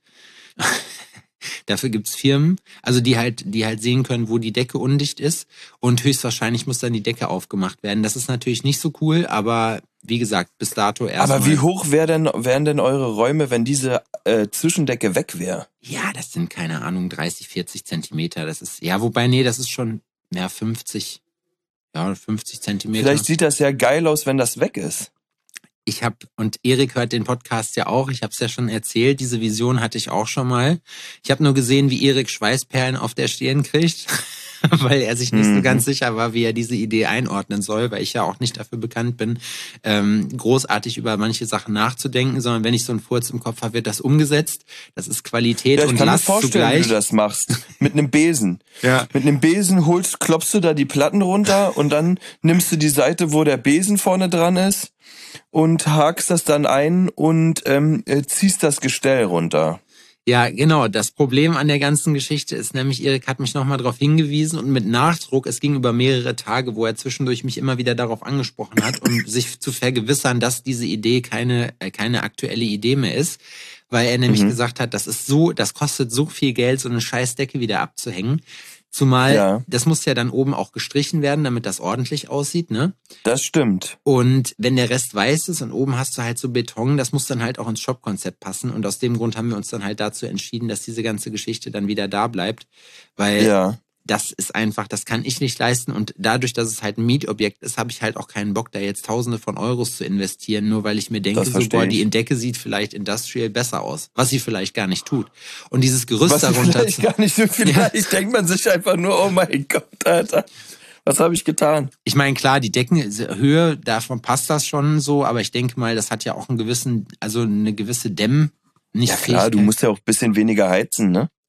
Dafür gibt's Firmen, also die halt, die halt sehen können, wo die Decke undicht ist und höchstwahrscheinlich muss dann die Decke aufgemacht werden. Das ist natürlich nicht so cool, aber wie gesagt, bis dato erstmal. Aber wie hoch wär denn, wären denn eure Räume, wenn diese äh, Zwischendecke weg wäre? Ja, das sind, keine Ahnung, dreißig, vierzig Zentimeter. Das ist, ja, wobei, nee, das ist schon mehr fünfzig, ja, fünfzig Zentimeter. Vielleicht sieht das ja geil aus, wenn das weg ist. Ich habe, und Erik hört den Podcast ja auch, ich habe es ja schon erzählt, diese Vision hatte ich auch schon mal. Ich habe nur gesehen, wie Erik Schweißperlen auf der Stirn kriegt, weil er sich nicht Mhm. so ganz sicher war, wie er diese Idee einordnen soll, weil ich ja auch nicht dafür bekannt bin, ähm, großartig über manche Sachen nachzudenken, sondern wenn ich so einen Furz im Kopf habe, wird das umgesetzt. Das ist Qualität Ja, ich und kann mir Last vorstellen, zugleich. wie du das machst. Mit einem Besen. Ja. Mit einem Besen holst, klopfst du da die Platten runter und dann nimmst du die Seite, wo der Besen vorne dran ist und hakst das dann ein und ähm, äh, ziehst das Gestell runter. Ja, genau. Das Problem an der ganzen Geschichte ist nämlich, Erik hat mich nochmal darauf hingewiesen und mit Nachdruck, es ging über mehrere Tage, wo er zwischendurch mich immer wieder darauf angesprochen hat, um sich zu vergewissern, dass diese Idee keine, äh, keine aktuelle Idee mehr ist, weil er nämlich Mhm. gesagt hat, das ist so, das kostet so viel Geld, so eine Scheißdecke wieder abzuhängen. Zumal, Ja. das muss ja dann oben auch gestrichen werden, damit das ordentlich aussieht, ne? Das stimmt. Und wenn der Rest weiß ist und oben hast du halt so Beton, das muss dann halt auch ins Shop-Konzept passen. Und aus dem Grund haben wir uns dann halt dazu entschieden, dass diese ganze Geschichte dann wieder da bleibt. Weil Ja. das ist einfach, das kann ich nicht leisten. Und dadurch, dass es halt ein Mietobjekt ist, habe ich halt auch keinen Bock, da jetzt Tausende von Euros zu investieren, nur weil ich mir denke, Das so, versteh boah, die ich. Decke sieht vielleicht industrial besser aus. Was sie vielleicht gar nicht tut. Und dieses Gerüst Was darunter vielleicht zu... gar nicht so vielleicht denkt man sich einfach nur, oh mein Gott, Alter. Was habe ich getan? Ich meine, klar, die Deckenhöhe, davon passt das schon so, aber ich denke mal, das hat ja auch einen gewissen, also eine gewisse Dämm, nicht Ja klar, du Fähigkeit. musst ja auch ein bisschen weniger heizen, ne?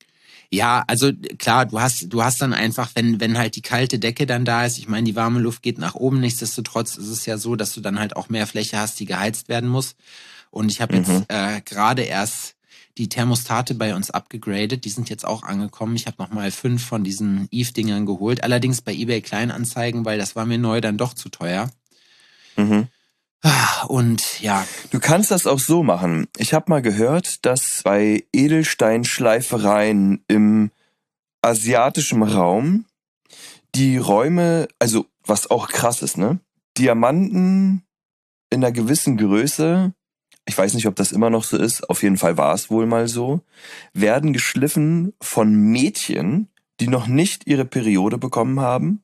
Ja, also klar, du hast du hast dann einfach, wenn wenn halt die kalte Decke dann da ist, ich meine, die warme Luft geht nach oben, nichtsdestotrotz ist es ja so, dass du dann halt auch mehr Fläche hast, die geheizt werden muss. Und ich habe Mhm. jetzt äh, gerade erst die Thermostate bei uns abgegradet, die sind jetzt auch angekommen. Ich habe nochmal fünf von diesen Eve-Dingern geholt, allerdings bei eBay Kleinanzeigen, weil das war mir neu dann doch zu teuer. Mhm. Und ja. Du kannst das auch so machen. Ich habe mal gehört, dass bei Edelsteinschleifereien im asiatischen Raum die Räume, also was auch krass ist, ne? Diamanten in einer gewissen Größe, ich weiß nicht, ob das immer noch so ist, auf jeden Fall war es wohl mal so, werden geschliffen von Mädchen, die noch nicht ihre Periode bekommen haben.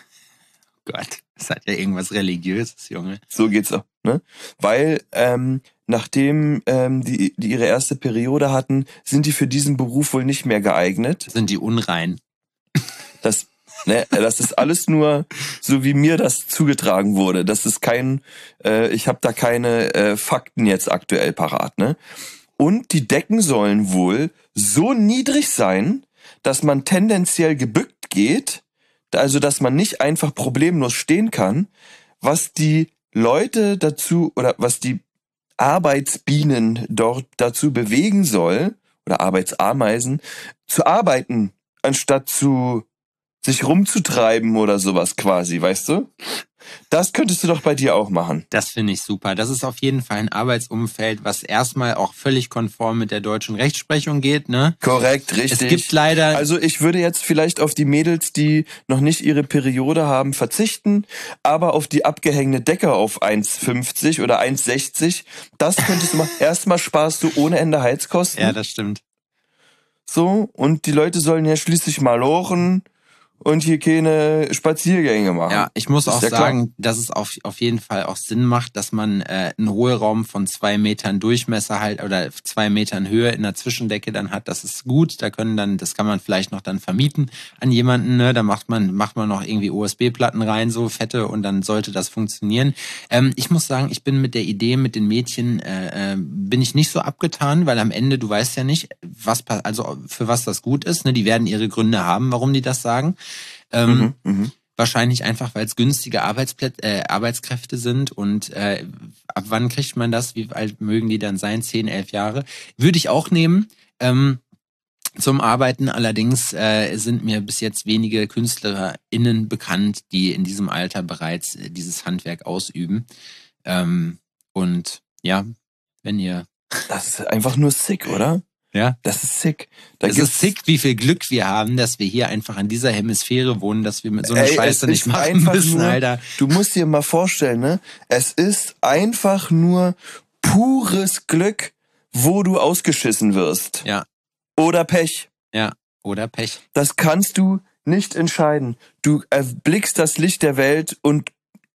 Gott, das hat ja irgendwas Religiöses, Junge. So geht's auch, ne? Weil ähm, nachdem ähm, die, die ihre erste Periode hatten, sind die für diesen Beruf wohl nicht mehr geeignet. Sind die unrein? Das, ne, das ist alles nur so, wie mir das zugetragen wurde. Das ist kein, äh, ich habe da keine äh, Fakten jetzt aktuell parat, ne? Und die Decken sollen wohl so niedrig sein, dass man tendenziell gebückt geht, also dass man nicht einfach problemlos stehen kann, was die Leute dazu oder was die Arbeitsbienen dort dazu bewegen soll, oder Arbeitsameisen, zu arbeiten, anstatt zu sich rumzutreiben oder sowas quasi, weißt du? Das könntest du doch bei dir auch machen. Das finde ich super. Das ist auf jeden Fall ein Arbeitsumfeld, was erstmal auch völlig konform mit der deutschen Rechtsprechung geht, ne? Korrekt, richtig. Es gibt leider... Also ich würde jetzt vielleicht auf die Mädels, die noch nicht ihre Periode haben, verzichten, aber auf die abgehängte Decke auf eins fünfzig oder eins sechzig, das könntest du machen. Erstmal sparst du ohne Ende Heizkosten. Ja, das stimmt. So, und die Leute sollen ja schließlich mal lochen und hier keine Spaziergänge machen. Ja, ich muss Ist auch ja sagen, klar. dass es auf, auf jeden Fall auch Sinn macht, dass man äh, einen Hohlraum von zwei Metern Durchmesser halt oder zwei Metern Höhe in der Zwischendecke dann hat. Das ist gut. Da können dann, das kann man vielleicht noch dann vermieten an jemanden. Ne? Da macht man macht man noch irgendwie U S B-Platten rein, so fette, und dann sollte das funktionieren. Ähm, ich muss sagen, ich bin mit der Idee mit den Mädchen äh, äh, bin ich nicht so abgetan, weil am Ende, du weißt ja nicht, was also für was das gut ist. Ne? Die werden ihre Gründe haben, warum die das sagen. Ähm, Mhm, mhm. Wahrscheinlich einfach, weil es günstige Arbeitsplätze, äh, Arbeitskräfte sind. Und äh, ab wann kriegt man das? Wie alt mögen die dann sein? Zehn, elf Jahre? Würde ich auch nehmen ähm, zum Arbeiten. Allerdings äh, sind mir bis jetzt wenige KünstlerInnen bekannt, die in diesem Alter bereits äh, dieses Handwerk ausüben. Ähm, und ja, wenn ihr... Das ist einfach nur sick, oder? Ja. Das ist sick. Da Es ist sick, wie viel Glück wir haben, dass wir hier einfach in dieser Hemisphäre wohnen, dass wir mit so einer Ey, Scheiße es nicht ist machen einfach müssen, nur, Alter. Du musst dir mal vorstellen, ne? Es ist einfach nur pures Glück, wo du ausgeschissen wirst. Ja. Oder Pech. Ja, oder Pech. Das kannst du nicht entscheiden. Du erblickst das Licht der Welt und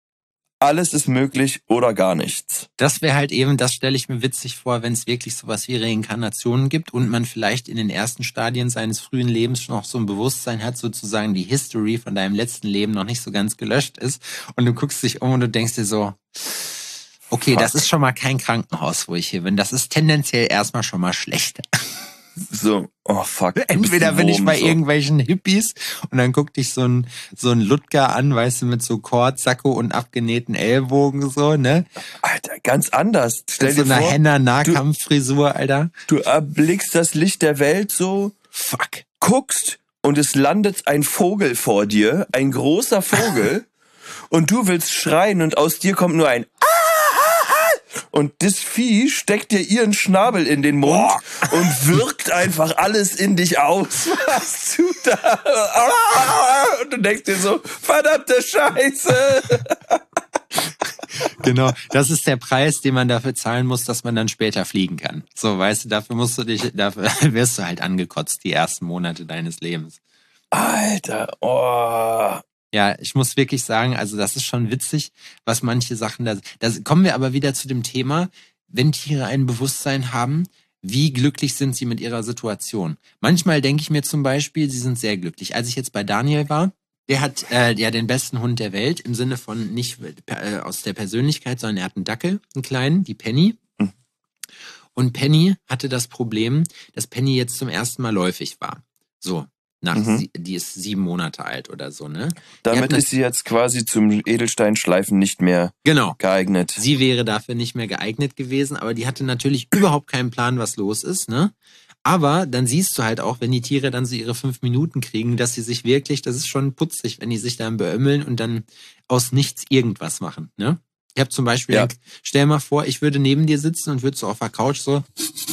alles ist möglich oder gar nichts. Das wäre halt eben, das stelle ich mir witzig vor, wenn es wirklich sowas wie Reinkarnationen gibt und man vielleicht in den ersten Stadien seines frühen Lebens noch so ein Bewusstsein hat, sozusagen die History von deinem letzten Leben noch nicht so ganz gelöscht ist und du guckst dich um und du denkst dir so, okay, Fuck. Das ist schon mal kein Krankenhaus, wo ich hier bin. Das ist tendenziell erstmal schon mal schlecht. So, oh fuck. du bist Entweder ein bin ich Wurm, bei so. irgendwelchen Hippies und dann guckt dich so ein so ein Ludger an, weißt du, mit so Kordsacko und abgenähten Ellbogen so, ne? Alter, ganz anders. Stell So dir eine vor, Henna-Nahkampffrisur, Alter. du erblickst das Licht der Welt so, Fuck. guckst und es landet ein Vogel vor dir, ein großer Vogel, und du willst schreien und aus dir kommt nur ein Ah, ah, ah. Und das Vieh steckt dir ihren Schnabel in den Mund Boah. und wirkt einfach alles in dich aus, was du da... Und du denkst dir so, verdammte Scheiße. Genau, das ist der Preis, den man dafür zahlen muss, dass man dann später fliegen kann. So, weißt du, dafür musst du dich, dafür wirst du halt angekotzt die ersten Monate deines Lebens. Alter, oh... Ja, ich muss wirklich sagen, also das ist schon witzig, was manche Sachen da... Da kommen wir aber wieder zu dem Thema, wenn Tiere ein Bewusstsein haben, wie glücklich sind sie mit ihrer Situation? Manchmal denke ich mir zum Beispiel, sie sind sehr glücklich. Als ich jetzt bei Daniel war, der hat äh, ja den besten Hund der Welt, im Sinne von nicht äh, aus der Persönlichkeit, sondern er hat einen Dackel, einen kleinen, die Penny. Hm. Und Penny hatte das Problem, dass Penny jetzt zum ersten Mal läufig war. So, nach Mhm. sie, die ist sieben Monate alt oder so, ne? Die Damit hat ist sie jetzt quasi zum Edelsteinschleifen nicht mehr Genau. geeignet. Sie wäre dafür nicht mehr geeignet gewesen, aber die hatte natürlich überhaupt keinen Plan, was los ist, ne? Aber dann siehst du halt auch, wenn die Tiere dann so ihre fünf Minuten kriegen, dass sie sich wirklich, das ist schon putzig, wenn die sich dann beömmeln und dann aus nichts irgendwas machen, ne? Ich habe zum Beispiel, Ja. dann, stell mal vor, ich würde neben dir sitzen und würde so auf der Couch so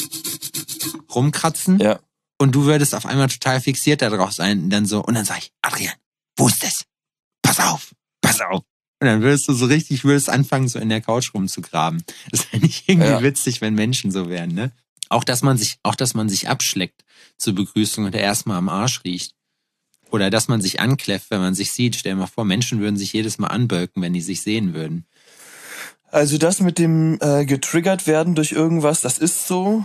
rumkratzen Ja. und du würdest auf einmal total fixiert darauf sein und dann so, und dann sag ich, Adrian, wo ist das? Pass auf, pass auf. Und dann würdest du so richtig, würdest anfangen, so in der Couch rumzugraben. Das wäre nicht irgendwie Ja. witzig, wenn Menschen so wären, ne? Auch, dass man sich, auch, dass man sich abschleckt zur Begrüßung und der erstmal am Arsch riecht. Oder dass man sich ankläfft, wenn man sich sieht. Stell dir mal vor, Menschen würden sich jedes Mal anbölken, wenn die sich sehen würden. Also das mit dem äh, getriggert werden durch irgendwas, das ist so.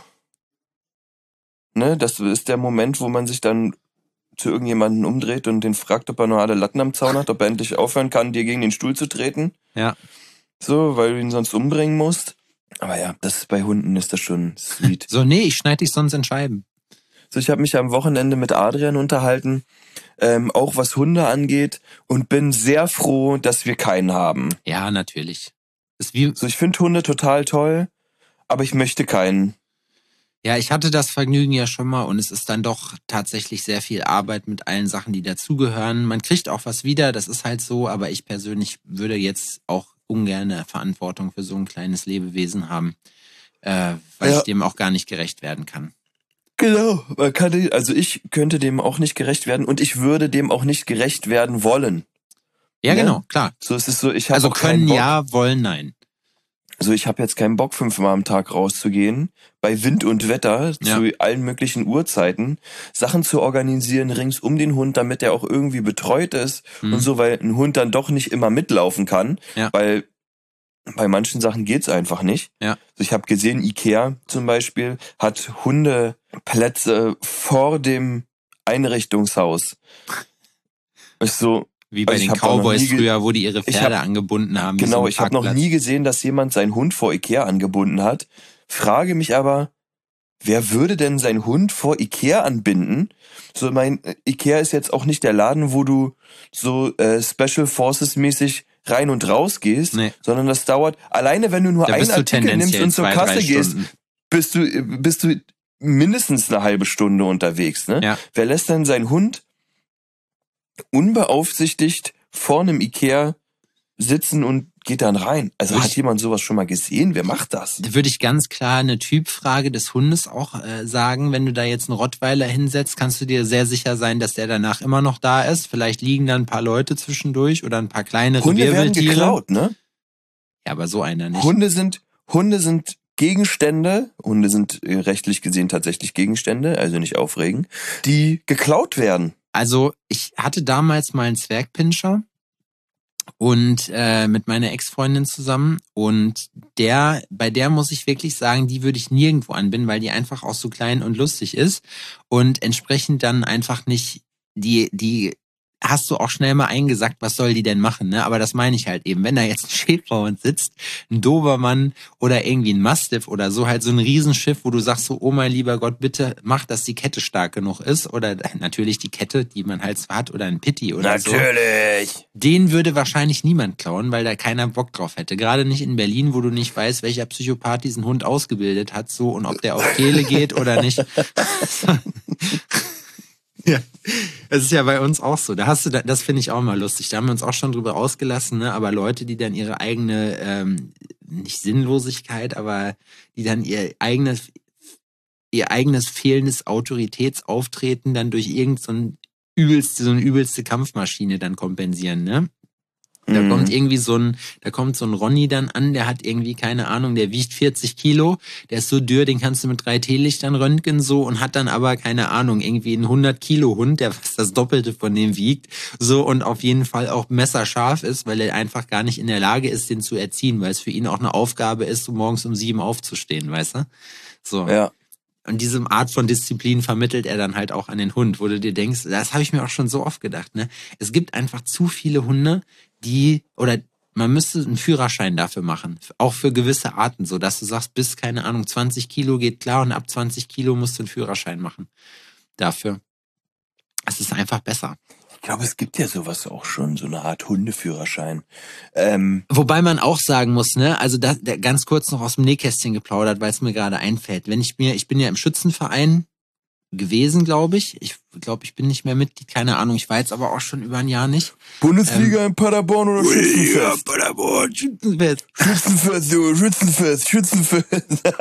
Ne, das ist der Moment, wo man sich dann zu irgendjemanden umdreht und den fragt, ob er nur alle Latten am Zaun hat, ob er endlich aufhören kann, dir gegen den Stuhl zu treten. Ja. So, weil du ihn sonst umbringen musst. Aber ja, das ist, bei Hunden ist das schon sweet. So, nee, ich schneide dich sonst in Scheiben. So, ich habe mich am Wochenende mit Adrian unterhalten, ähm, auch was Hunde angeht, und bin sehr froh, dass wir keinen haben. Ja, natürlich. Ist wie, So, ich finde Hunde total toll, aber ich möchte keinen. ja, ich hatte das Vergnügen ja schon mal und es ist dann doch tatsächlich sehr viel Arbeit mit allen Sachen, die dazugehören. Man kriegt auch was wieder, das ist halt so, aber ich persönlich würde jetzt auch ungern eine Verantwortung für so ein kleines Lebewesen haben, äh, weil Ja. ich dem auch gar nicht gerecht werden kann. Genau, man kann, also ich könnte dem auch nicht gerecht werden und ich würde dem auch nicht gerecht werden wollen. Ja, Ne? genau, klar. So ist es so, ich habe Also auch keinen können Bock. ja, wollen nein. Also ich habe jetzt keinen Bock, fünfmal am Tag rauszugehen, bei Wind und Wetter, Ja. zu allen möglichen Uhrzeiten, Sachen zu organisieren rings um den Hund, damit er auch irgendwie betreut ist Mhm. und so, weil ein Hund dann doch nicht immer mitlaufen kann, Ja. weil bei manchen Sachen geht's einfach nicht. Ja. Also ich habe gesehen, Ikea zum Beispiel hat Hundeplätze vor dem Einrichtungshaus. Ist so, Wie bei Also ich den hab da noch Cowboys nie ge- früher, wo die ihre Ich Pferde hab- angebunden haben. wie so genau, ein ich habe noch Parkplatz. nie gesehen, dass jemand seinen Hund vor Ikea angebunden hat. Frage mich aber, wer würde denn seinen Hund vor Ikea anbinden? So, mein äh, Ikea ist jetzt auch nicht der Laden, wo du so äh, Special Forces mäßig rein und raus gehst, Nee. sondern das dauert, alleine wenn du nur Da einen bist du Artikel nimmst tendenziell und zur zwei, Kasse drei gehst, Stunden. bist du, äh, bist du mindestens eine halbe Stunde unterwegs, ne? Ja. Wer lässt denn seinen Hund unbeaufsichtigt vor einem Ikea sitzen und geht dann rein? Also Würde hat ich- jemand sowas schon mal gesehen? Wer macht das? Da würde ich ganz klar eine Typfrage des Hundes auch äh, sagen. Wenn du da jetzt einen Rottweiler hinsetzt, kannst du dir sehr sicher sein, dass der danach immer noch da ist. Vielleicht liegen da ein paar Leute zwischendurch oder ein paar kleinere Hunde werden Wirbeltiere. geklaut, ne? Ja, aber so einer nicht. Hunde sind, Hunde sind Gegenstände, Hunde sind äh, rechtlich gesehen tatsächlich Gegenstände, also nicht aufregen, die geklaut werden. Also ich hatte damals mal einen Zwergpinscher und äh, mit meiner Ex-Freundin zusammen und der, bei der muss ich wirklich sagen, die würde ich nirgendwo anbinden, weil die einfach auch so klein und lustig ist und entsprechend dann einfach nicht die, die hast du auch schnell mal eingesackt, was soll die denn machen, ne? Aber das meine ich halt eben, wenn da jetzt ein Schäferhund sitzt, ein Dobermann oder irgendwie ein Mastiff oder so, halt so ein Riesenschiff, wo du sagst so, oh mein lieber Gott, bitte mach, dass die Kette stark genug ist oder natürlich die Kette, die man halt hat oder ein Pitti oder so. Natürlich. Den würde wahrscheinlich niemand klauen, weil da keiner Bock drauf hätte. Gerade nicht in Berlin, wo du nicht weißt, welcher Psychopath diesen Hund ausgebildet hat, so und ob der auf Kehle geht oder nicht. Ja, es ist ja bei uns auch so. Da hast du, da, das finde ich auch mal lustig. Da haben wir uns auch schon drüber ausgelassen, ne? Aber Leute, die dann ihre eigene, ähm, nicht Sinnlosigkeit, aber die dann ihr eigenes, ihr eigenes fehlendes Autoritätsauftreten dann durch irgend so ein übelste, so eine übelste Kampfmaschine dann kompensieren, ne? Da Mhm. kommt irgendwie so ein, da kommt so ein Ronny dann an, der hat irgendwie, keine Ahnung, der wiegt vierzig Kilo, der ist so dürr, den kannst du mit drei Teelichtern röntgen so und hat dann aber, keine Ahnung, irgendwie einen hundert Kilo Hund, der fast das Doppelte von dem wiegt, so und auf jeden Fall auch messerscharf ist, weil er einfach gar nicht in der Lage ist, den zu erziehen, weil es für ihn auch eine Aufgabe ist, so morgens um sieben aufzustehen, weißt du? So. Ja. Und diese Art von Disziplin vermittelt er dann halt auch an den Hund, wo du dir denkst, das habe ich mir auch schon so oft gedacht, ne? Es gibt einfach zu viele Hunde, die, oder man müsste einen Führerschein dafür machen, auch für gewisse Arten, so dass du sagst, bis, keine Ahnung, zwanzig Kilo geht klar und ab zwanzig Kilo musst du einen Führerschein machen dafür. Es ist einfach besser. Ich glaube, es gibt ja sowas auch schon, so eine Art Hundeführerschein. Ähm, Wobei man auch sagen muss, ne, also da, da ganz kurz noch aus dem Nähkästchen geplaudert, weil es mir gerade einfällt. Wenn ich mir, ich bin ja im Schützenverein gewesen, glaube ich. Ich glaube, ich bin nicht mehr Mitglied, keine Ahnung. Ich war jetzt aber auch schon über ein Jahr nicht. Bundesliga ähm, in Paderborn oder Schützenfest? Ja, Paderborn, Schützenfest. Schützenfest, so, Schützenfest, Schützenfest.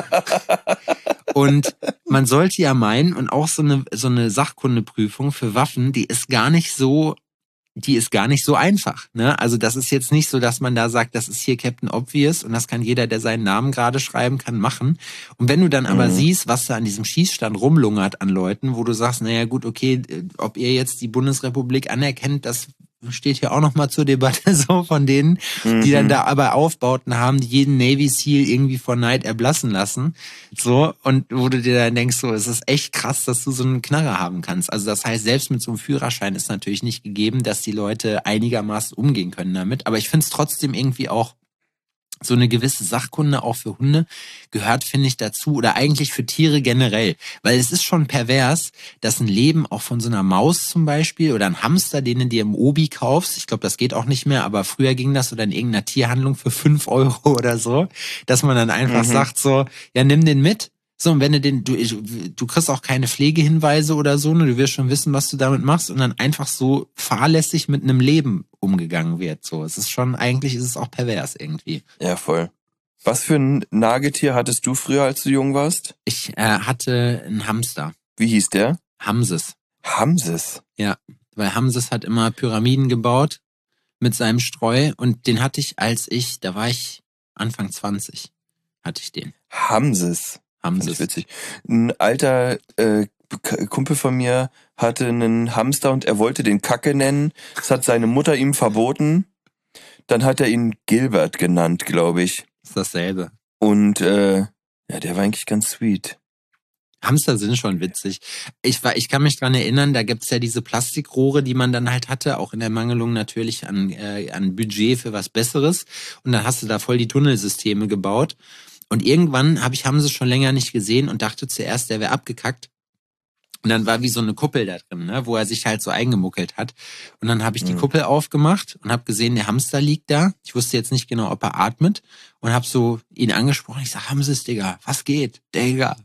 Und man sollte ja meinen, und auch so eine, so eine Sachkundeprüfung für Waffen, die ist gar nicht so, die ist gar nicht so einfach, ne? Also das ist jetzt nicht so, dass man da sagt, das ist hier Captain Obvious und das kann jeder, der seinen Namen gerade schreiben kann, machen. Und wenn du dann aber mhm. siehst, was da an diesem Schießstand rumlungert an Leuten, wo du sagst, naja gut, okay, ob ihr jetzt die Bundesrepublik anerkennt, das steht hier auch nochmal zur Debatte, so von denen, mhm. die dann da aber Aufbauten haben, die jeden Navy Seal irgendwie vor Neid erblassen lassen. So, und wo du dir dann denkst, so, es ist echt krass, dass du so einen Knarre haben kannst. Also das heißt, selbst mit so einem Führerschein ist natürlich nicht gegeben, dass die Leute einigermaßen umgehen können damit. Aber ich finde es trotzdem irgendwie auch so eine gewisse Sachkunde auch für Hunde gehört, finde ich, dazu oder eigentlich für Tiere generell. Weil es ist schon pervers, dass ein Leben auch von so einer Maus zum Beispiel oder ein Hamster, den du dir im Obi kaufst, ich glaube, das geht auch nicht mehr, aber früher ging das oder in irgendeiner Tierhandlung für fünf Euro oder so, dass man dann einfach mhm. sagt so, ja, nimm den mit. So, und wenn du den, du, du kriegst auch keine Pflegehinweise oder so, ne, du wirst schon wissen, was du damit machst und dann einfach so fahrlässig mit einem Leben umgegangen wird. So, es ist schon, eigentlich ist es auch pervers irgendwie. Ja, voll. Was für ein Nagetier hattest du früher, als du jung warst? Ich äh, hatte einen Hamster. Wie hieß der? Hamses. Hamses? Ja, weil Hamses hat immer Pyramiden gebaut mit seinem Streu und den hatte ich, als ich, da war ich Anfang zwanzig, hatte ich den. Hamses? Hamses. Witzig. Ein alter äh, Kumpel von mir hatte einen Hamster und er wollte den Kacke nennen. Das hat seine Mutter ihm verboten. Dann hat er ihn Gilbert genannt, glaube ich. Das ist dasselbe. Und äh, ja, der war eigentlich ganz sweet. Hamster sind schon witzig. Ich war, ich kann mich dran erinnern, da gibt's ja diese Plastikrohre, die man dann halt hatte, auch in der Mangelung natürlich an, äh, an Budget für was Besseres. Und dann hast du da voll die Tunnelsysteme gebaut. Und irgendwann habe ich Hamse schon länger nicht gesehen und dachte zuerst, der wäre abgekackt. Und dann war wie so eine Kuppel da drin, ne, wo er sich halt so eingemuckelt hat. Und dann habe ich die mhm. Kuppel aufgemacht und habe gesehen, der Hamster liegt da. Ich wusste jetzt nicht genau, ob er atmet. Und habe so ihn angesprochen. Ich sag, Hamses, Digga, was geht? Digga.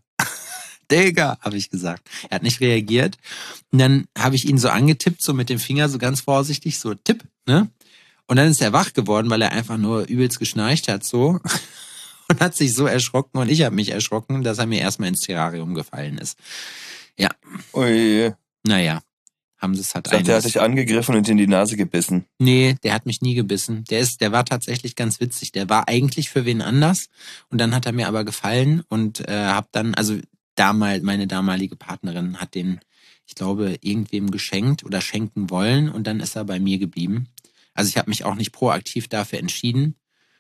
Digga, habe ich gesagt. Er hat nicht reagiert. Und dann habe ich ihn so angetippt, so mit dem Finger, so ganz vorsichtig, so Tipp, ne? Und dann ist er wach geworden, weil er einfach nur übelst geschnarcht hat, so. Und hat sich so erschrocken und ich habe mich erschrocken, dass er mir erstmal ins Terrarium gefallen ist. Ja. Ui. Naja, Hamses hat eines. Der hat dich angegriffen und in die Nase gebissen. Nee, der hat mich nie gebissen. Der ist, der war tatsächlich ganz witzig. Der war eigentlich für wen anders und dann hat er mir aber gefallen und äh, hab dann, also damals, meine damalige Partnerin hat den, ich glaube, irgendwem geschenkt oder schenken wollen und dann ist er bei mir geblieben. Also ich habe mich auch nicht proaktiv dafür entschieden.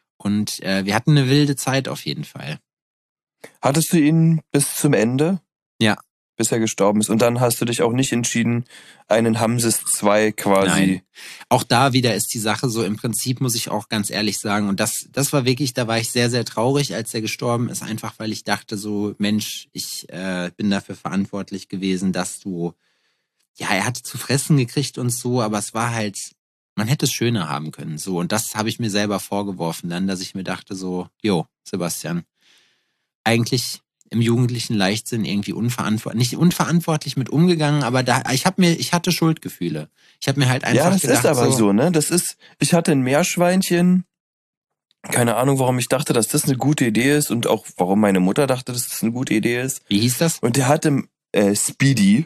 Und äh, wir hatten eine wilde Zeit auf jeden Fall. Hattest du ihn bis zum Ende? Ja. Bis er gestorben ist. Und dann hast du dich auch nicht entschieden, einen Hamses zwei quasi... Nein. Auch da wieder ist die Sache so, im Prinzip muss ich auch ganz ehrlich sagen, und das das war wirklich, da war ich sehr, sehr traurig, als er gestorben ist, einfach weil ich dachte so, Mensch, ich äh, bin dafür verantwortlich gewesen, dass du... Ja, er hatte zu fressen gekriegt und so, aber es war halt... Man hätte es schöner haben können, so. Und das habe ich mir selber vorgeworfen dann, dass ich mir dachte so, jo, Sebastian, eigentlich im jugendlichen Leichtsinn irgendwie unverantwortlich, nicht unverantwortlich mit umgegangen, aber da, ich habe mir, ich hatte Schuldgefühle. Ich habe mir halt einfach Ja, das gedacht, ist aber so, so, ne? Das ist, ich hatte ein Meerschweinchen, keine Ahnung, warum ich dachte, dass das eine gute Idee ist und auch warum meine Mutter dachte, dass das eine gute Idee ist. Wie hieß das? Und der hatte äh, Speedy.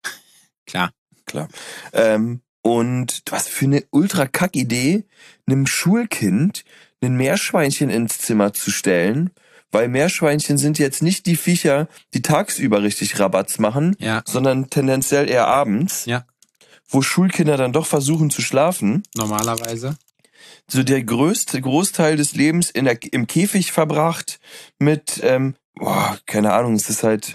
Klar. Klar. Ähm, Und was für eine ultra-Kack-Idee, einem Schulkind ein Meerschweinchen ins Zimmer zu stellen, weil Meerschweinchen sind jetzt nicht die Viecher, die tagsüber richtig Rabatz machen, ja. sondern tendenziell eher abends, ja. wo Schulkinder dann doch versuchen zu schlafen. Normalerweise. So der größte Großteil des Lebens in der, im Käfig verbracht mit, ähm, boah, keine Ahnung, es ist halt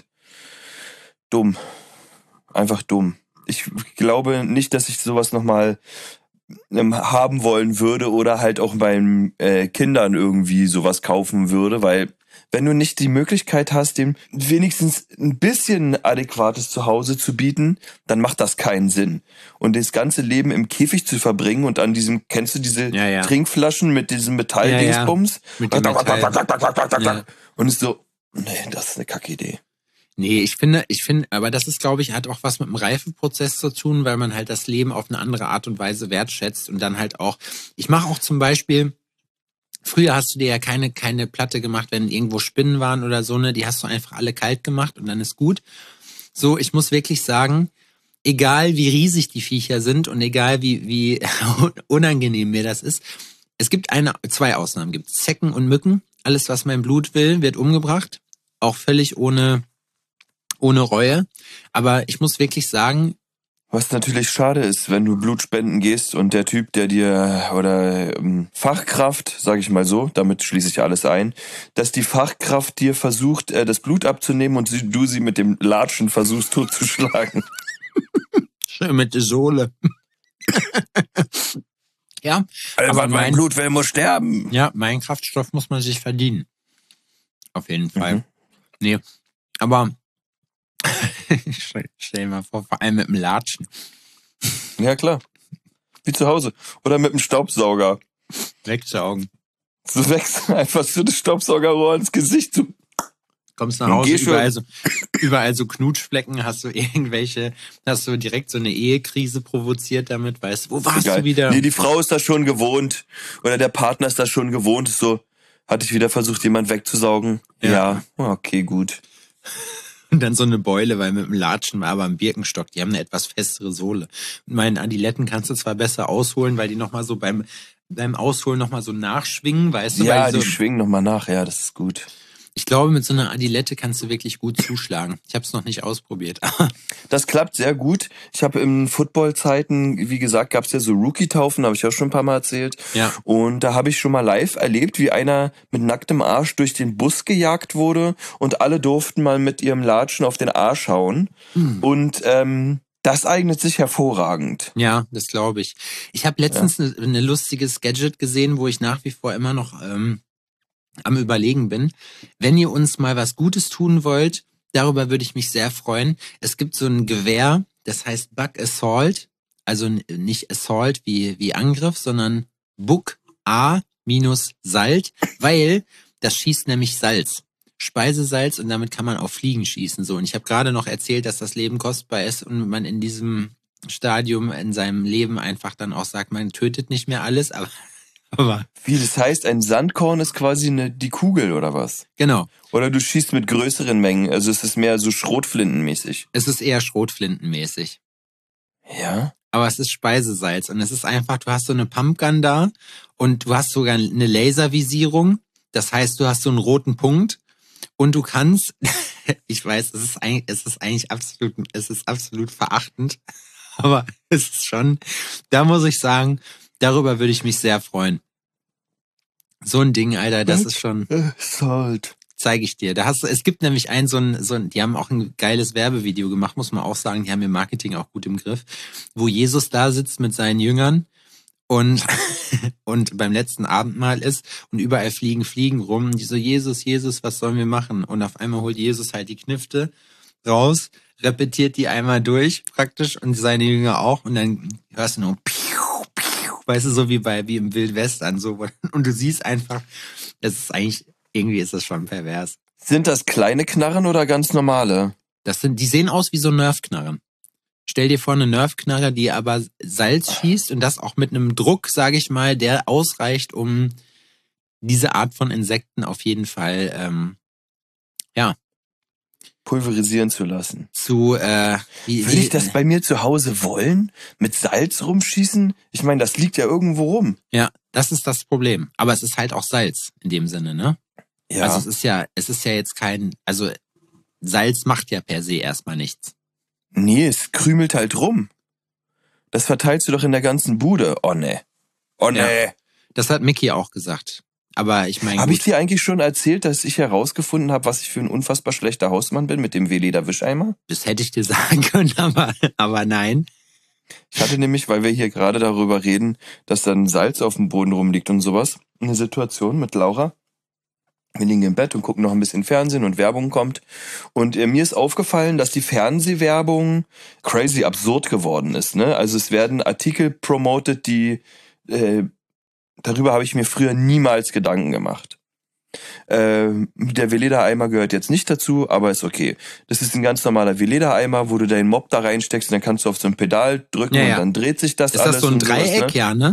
dumm. Einfach dumm. Ich glaube nicht, dass ich sowas nochmal ähm, haben wollen würde oder halt auch meinen äh, Kindern irgendwie sowas kaufen würde, weil wenn du nicht die Möglichkeit hast, dem wenigstens ein bisschen adäquates Zuhause zu bieten, dann macht das keinen Sinn. Und das ganze Leben im Käfig zu verbringen und an diesem, kennst du diese ja, ja. Trinkflaschen mit diesem Metalldingsbums? Ja, ja. Mit dem Metall. Ja. Und ist so, nee, das ist eine Kackidee. Nee, ich finde, ich finde, aber das ist, glaube ich, hat auch was mit dem Reifeprozess zu tun, weil man halt das Leben auf eine andere Art und Weise wertschätzt und dann halt auch, ich mache auch zum Beispiel, früher hast du dir ja keine, keine Platte gemacht, wenn irgendwo Spinnen waren oder so, ne, die hast du einfach alle kalt gemacht und dann ist gut. So, ich muss wirklich sagen, egal wie riesig die Viecher sind und egal wie, wie unangenehm mir das ist, es gibt eine, zwei Ausnahmen, gibt Zecken und Mücken, alles was mein Blut will, wird umgebracht, auch völlig ohne ohne Reue. Aber ich muss wirklich sagen... Was natürlich schade ist, wenn du Blut spenden gehst und der Typ, der dir, oder ähm, Fachkraft, sage ich mal so, damit schließe ich alles ein, dass die Fachkraft dir versucht, äh, das Blut abzunehmen und sie, du sie mit dem Latschen versuchst totzuschlagen. Schön mit der Sohle. Ja, also, aber mein, mein Blut will, muss sterben. Ja, mein Kraftstoff muss man sich verdienen. Auf jeden Fall. Mhm. Nee, aber stell dir mal vor, vor allem mit dem Latschen. Ja, klar. Wie zu Hause. Oder mit dem Staubsauger. Wegsaugen. So wächst einfach so das Staubsaugerrohr ins Gesicht. So. Kommst nach Hause, überall so, überall so Knutschflecken, hast du irgendwelche, hast du direkt so eine Ehekrise provoziert damit, weißt du, wo warst Geil. du wieder? Nee, die Frau ist das schon gewohnt. Oder der Partner ist das schon gewohnt. Ist so, hatte ich wieder versucht, jemand wegzusaugen? Ja. ja. Okay, gut. Und dann so eine Beule, weil mit dem Latschen war aber ein Birkenstock, die haben eine etwas festere Sohle. Und meinen Adiletten kannst du zwar besser ausholen, weil die nochmal so beim, beim Ausholen nochmal so nachschwingen, weißt du? Ja, weil die so, schwingen nochmal nach, ja, das ist gut. Ich glaube, mit so einer Adilette kannst du wirklich gut zuschlagen. Ich habe es noch nicht ausprobiert. Das klappt sehr gut. Ich habe in Football-Zeiten, wie gesagt, gab es ja so Rookie-Taufen, habe ich auch schon ein paar Mal erzählt. Ja. Und da habe ich schon mal live erlebt, wie einer mit nacktem Arsch durch den Bus gejagt wurde und alle durften mal mit ihrem Latschen auf den Arsch hauen. Hm. Und ähm, das eignet sich hervorragend. Ja, das glaube ich. Ich habe letztens eine ja. ne lustiges Gadget gesehen, wo ich nach wie vor immer noch... Ähm am Überlegen bin. Wenn ihr uns mal was Gutes tun wollt, darüber würde ich mich sehr freuen. Es gibt so ein Gewehr, das heißt Bug Assault, also nicht Assault wie, wie Angriff, sondern Bug A minus Salt, weil das schießt nämlich Salz. Speisesalz und damit kann man auf Fliegen schießen. So, und ich habe gerade noch erzählt, dass das Leben kostbar ist und man in diesem Stadium in seinem Leben einfach dann auch sagt, man tötet nicht mehr alles, aber Aber wie, das heißt, ein Sandkorn ist quasi eine, die Kugel oder was? Genau. Oder du schießt mit größeren Mengen, also es ist mehr so Schrotflintenmäßig. Es ist eher Schrotflintenmäßig. Ja? Aber es ist Speisesalz und es ist einfach, du hast so eine Pumpgun da und du hast sogar eine Laservisierung. Das heißt, du hast so einen roten Punkt und du kannst, ich weiß, es ist eigentlich, es ist eigentlich absolut, es ist absolut verachtend, aber es ist schon, da muss ich sagen, darüber würde ich mich sehr freuen. So ein Ding, Alter, das ist schon... Salt. Zeige ich dir. Da hast du, es gibt nämlich ein so ein, so ein, die haben auch ein geiles Werbevideo gemacht, muss man auch sagen, die haben ihr Marketing auch gut im Griff, wo Jesus da sitzt mit seinen Jüngern und, und beim letzten Abendmahl ist und überall fliegen Fliegen rum und die so, Jesus, Jesus, was sollen wir machen? Und auf einmal holt Jesus halt die Knifte raus, repetiert die einmal durch praktisch und seine Jünger auch und dann hörst du nur piu, piu, weißt du, so wie bei, wie im Wildwestern so und du siehst einfach, das ist eigentlich, irgendwie ist das schon pervers. Sind das kleine Knarren oder ganz normale? Das sind, die sehen aus wie so Nerfknarren. Stell dir vor, eine Nerfknarre, die aber Salz schießt und das auch mit einem Druck, sage ich mal, der ausreicht, um diese Art von Insekten auf jeden Fall, ähm, ja, pulverisieren zu lassen. Zu, äh, wie, Würde ich das bei mir zu Hause wollen? Mit Salz rumschießen? Ich meine, das liegt ja irgendwo rum. Ja, das ist das Problem. Aber es ist halt auch Salz in dem Sinne, ne? Ja. Also es ist ja, es ist ja jetzt kein, also Salz macht ja per se erstmal nichts. Nee, es krümelt halt rum. Das verteilst du doch in der ganzen Bude. Oh ne. Oh ne. Ja, das hat Micky auch gesagt. Aber ich meine. Habe ich dir eigentlich schon erzählt, dass ich herausgefunden habe, was ich für ein unfassbar schlechter Hausmann bin mit dem W-Leder-Wischeimer? Das hätte ich dir sagen können, aber, aber nein. Ich hatte nämlich, weil wir hier gerade darüber reden, dass dann Salz auf dem Boden rumliegt und sowas, eine Situation mit Laura. Wir liegen im Bett und gucken noch ein bisschen Fernsehen und Werbung kommt. Und äh, mir ist aufgefallen, dass die Fernsehwerbung crazy absurd geworden ist. Ne? Also es werden Artikel promoted, die äh, darüber habe ich mir früher niemals Gedanken gemacht. Äh, der Veleda-Eimer gehört jetzt nicht dazu, aber ist okay. Das ist ein ganz normaler Veleda-Eimer, wo du deinen Mob da reinsteckst und dann kannst du auf so ein Pedal drücken ja, ja. und dann dreht sich das ist alles. Ist das so ein Dreieck, sowas, ne? Ja, ne?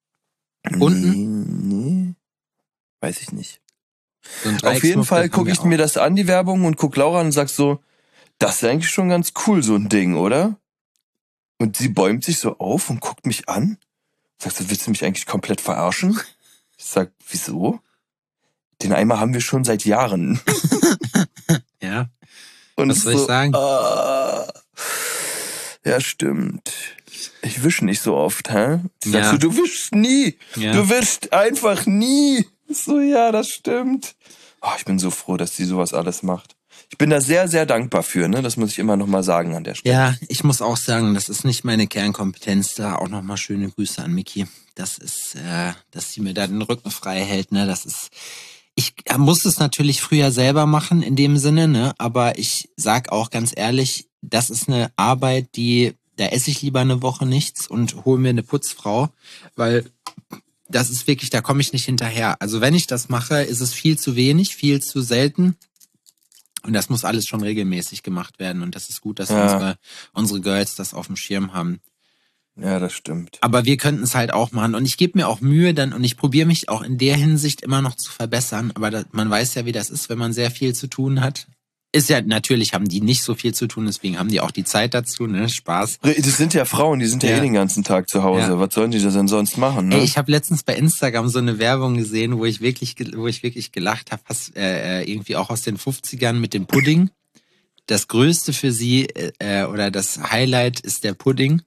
Unten? Nee, nee, weiß ich nicht. So auf jeden Fall gucke ich mir das an, die Werbung, und guck Laura an und sag so, das ist eigentlich schon ganz cool, so ein Ding, oder? Und sie bäumt sich so auf und guckt mich an. Sagt so, willst du mich eigentlich komplett verarschen? Ich sag, wieso? Den Eimer haben wir schon seit Jahren. Ja. Und was soll so, ich sagen? Ah, ja, stimmt. Ich wische nicht so oft, hä? Ich sag ja. so, du wischst nie. Ja. Du wischst einfach nie. So, ja, das stimmt. Oh, ich bin so froh, dass die sowas alles macht. Ich bin da sehr, sehr dankbar für, ne? Das muss ich immer noch mal sagen an der Stelle. Ja, ich muss auch sagen, das ist nicht meine Kernkompetenz. Da auch noch mal schöne Grüße an Miki. Das ist, äh, dass sie mir da den Rücken frei hält, ne? Das ist, ich musste es natürlich früher selber machen in dem Sinne, ne? Aber ich sag auch ganz ehrlich, das ist eine Arbeit, die, da esse ich lieber eine Woche nichts und hole mir eine Putzfrau, weil das ist wirklich, da komme ich nicht hinterher. Also wenn ich das mache, ist es viel zu wenig, viel zu selten. Und das muss alles schon regelmäßig gemacht werden. Und das ist gut, dass ja. unsere, unsere Girls das auf dem Schirm haben. Ja, das stimmt. Aber wir könnten es halt auch machen. Und ich gebe mir auch Mühe dann, und ich probiere mich auch in der Hinsicht immer noch zu verbessern. Aber das, man weiß ja, wie das ist, wenn man sehr viel zu tun hat. Ist ja, natürlich haben die nicht so viel zu tun, deswegen haben die auch die Zeit dazu, ne? Spaß. Das sind ja Frauen, die sind ja, ja. eh den ganzen Tag zu Hause. Ja. Was sollen die denn sonst machen, ne? Ey, ich habe letztens bei Instagram so eine Werbung gesehen, wo ich wirklich, wo ich wirklich gelacht habe, äh, irgendwie auch aus den fünfzigern mit dem Pudding. Das Größte für sie, äh, oder das Highlight ist der Pudding.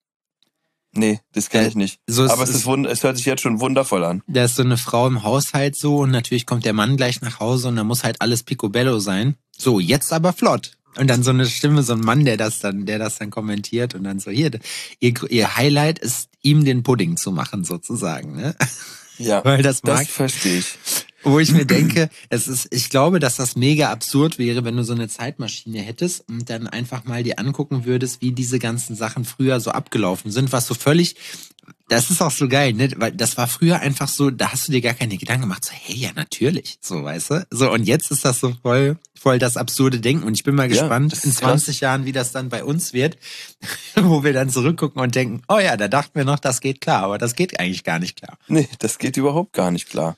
Nee, das kann ich nicht. So Aber es, ist, wund- es hört sich jetzt schon wundervoll an. Da ist so eine Frau im Haushalt so und natürlich kommt der Mann gleich nach Hause und da muss halt alles picobello sein. So, jetzt aber flott. Und dann so eine Stimme, so ein Mann, der das dann, der das dann kommentiert und dann so, hier, ihr, ihr Highlight ist, ihm den Pudding zu machen, sozusagen, ne? Ja, weil das, mag, das verstehe ich. Wo ich mir denke, es ist, ich glaube, dass das mega absurd wäre, wenn du so eine Zeitmaschine hättest und dann einfach mal dir angucken würdest, wie diese ganzen Sachen früher so abgelaufen sind, was so völlig, das ist auch so geil, ne? Weil das war früher einfach so, da hast du dir gar keine Gedanken gemacht, so, hey, ja, natürlich, so, weißt du? So, und jetzt ist das so voll, voll das absurde Denken und ich bin mal ja, gespannt, in zwanzig krass. Jahren, wie das dann bei uns wird, wo wir dann zurückgucken und denken, oh ja, da dachten wir noch, das geht klar, aber das geht eigentlich gar nicht klar. Nee, das geht überhaupt gar nicht klar.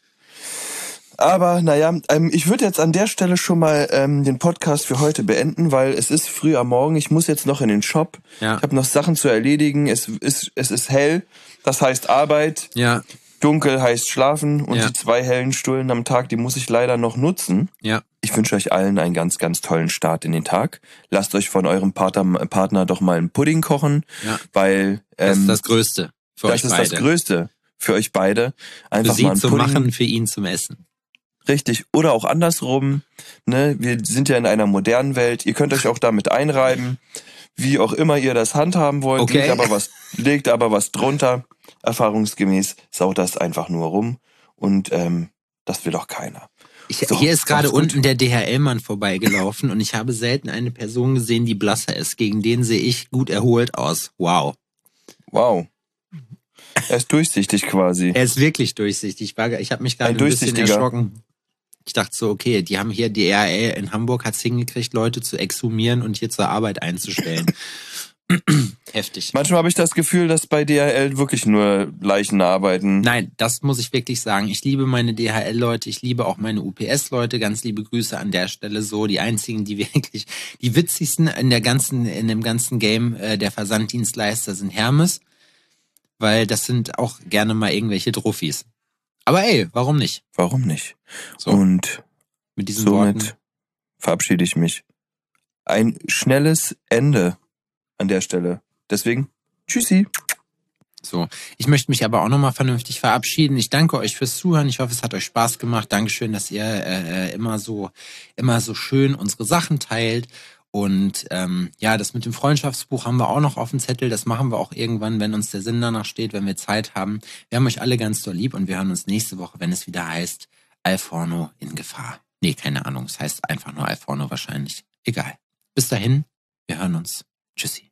Aber naja, ähm, ich würde jetzt an der Stelle schon mal ähm, den Podcast für heute beenden, weil es ist früh am Morgen. Ich muss jetzt noch in den Shop. Ja. Ich habe noch Sachen zu erledigen. Es ist es ist hell, das heißt Arbeit. Ja. Dunkel heißt Schlafen und ja. die zwei hellen Stunden am Tag, die muss ich leider noch nutzen. Ja. Ich wünsche euch allen einen ganz, ganz tollen Start in den Tag. Lasst euch von eurem Partner, Partner doch mal einen Pudding kochen, ja. weil ähm, das ist das Größte für euch beide. Das ist das Größte für euch beide. Einfach für sie mal einen zu Pudding machen, für ihn zum Essen. Richtig. Oder auch andersrum. Ne? Wir sind ja in einer modernen Welt. Ihr könnt euch auch damit einreiben, wie auch immer ihr das handhaben wollt. Okay. Legt aber was, legt aber was drunter. Erfahrungsgemäß saut das einfach nur rum. Und ähm, das will doch keiner. Ich, so, hier ist gerade unten der D H L-Mann vorbeigelaufen und ich habe selten eine Person gesehen, die blasser ist. Gegen den sehe ich gut erholt aus. Wow. Wow. Er ist durchsichtig quasi. Er ist wirklich durchsichtig. Ich, war, ich habe mich gerade ein, ein bisschen erschrocken. Ich dachte so, okay, die haben hier, die D H L in Hamburg hat's hingekriegt, Leute zu exhumieren und hier zur Arbeit einzustellen. Heftig. Manchmal habe ich das Gefühl, dass bei D H L wirklich nur Leichen arbeiten. Nein, das muss ich wirklich sagen. Ich liebe meine D H L-Leute, ich liebe auch meine U P S-Leute. Ganz liebe Grüße an der Stelle. So die einzigen, die wirklich, die witzigsten in der ganzen, in dem ganzen Game äh, der Versanddienstleister sind Hermes, weil das sind auch gerne mal irgendwelche Trophys. Aber ey, warum nicht? Warum nicht? So, und mit diesen somit Worten verabschiede ich mich. Ein schnelles Ende an der Stelle. Deswegen, tschüssi. So, ich möchte mich aber auch nochmal vernünftig verabschieden. Ich danke euch fürs Zuhören. Ich hoffe, es hat euch Spaß gemacht. Dankeschön, dass ihr äh, immer so immer so schön unsere Sachen teilt. Und ähm, ja, das mit dem Freundschaftsbuch haben wir auch noch auf dem Zettel. Das machen wir auch irgendwann, wenn uns der Sinn danach steht, wenn wir Zeit haben. Wir haben euch alle ganz doll lieb und wir hören uns nächste Woche, wenn es wieder heißt Alforno in Gefahr. Nee, keine Ahnung. Es heißt einfach nur Alforno wahrscheinlich. Egal. Bis dahin, wir hören uns. Tschüssi.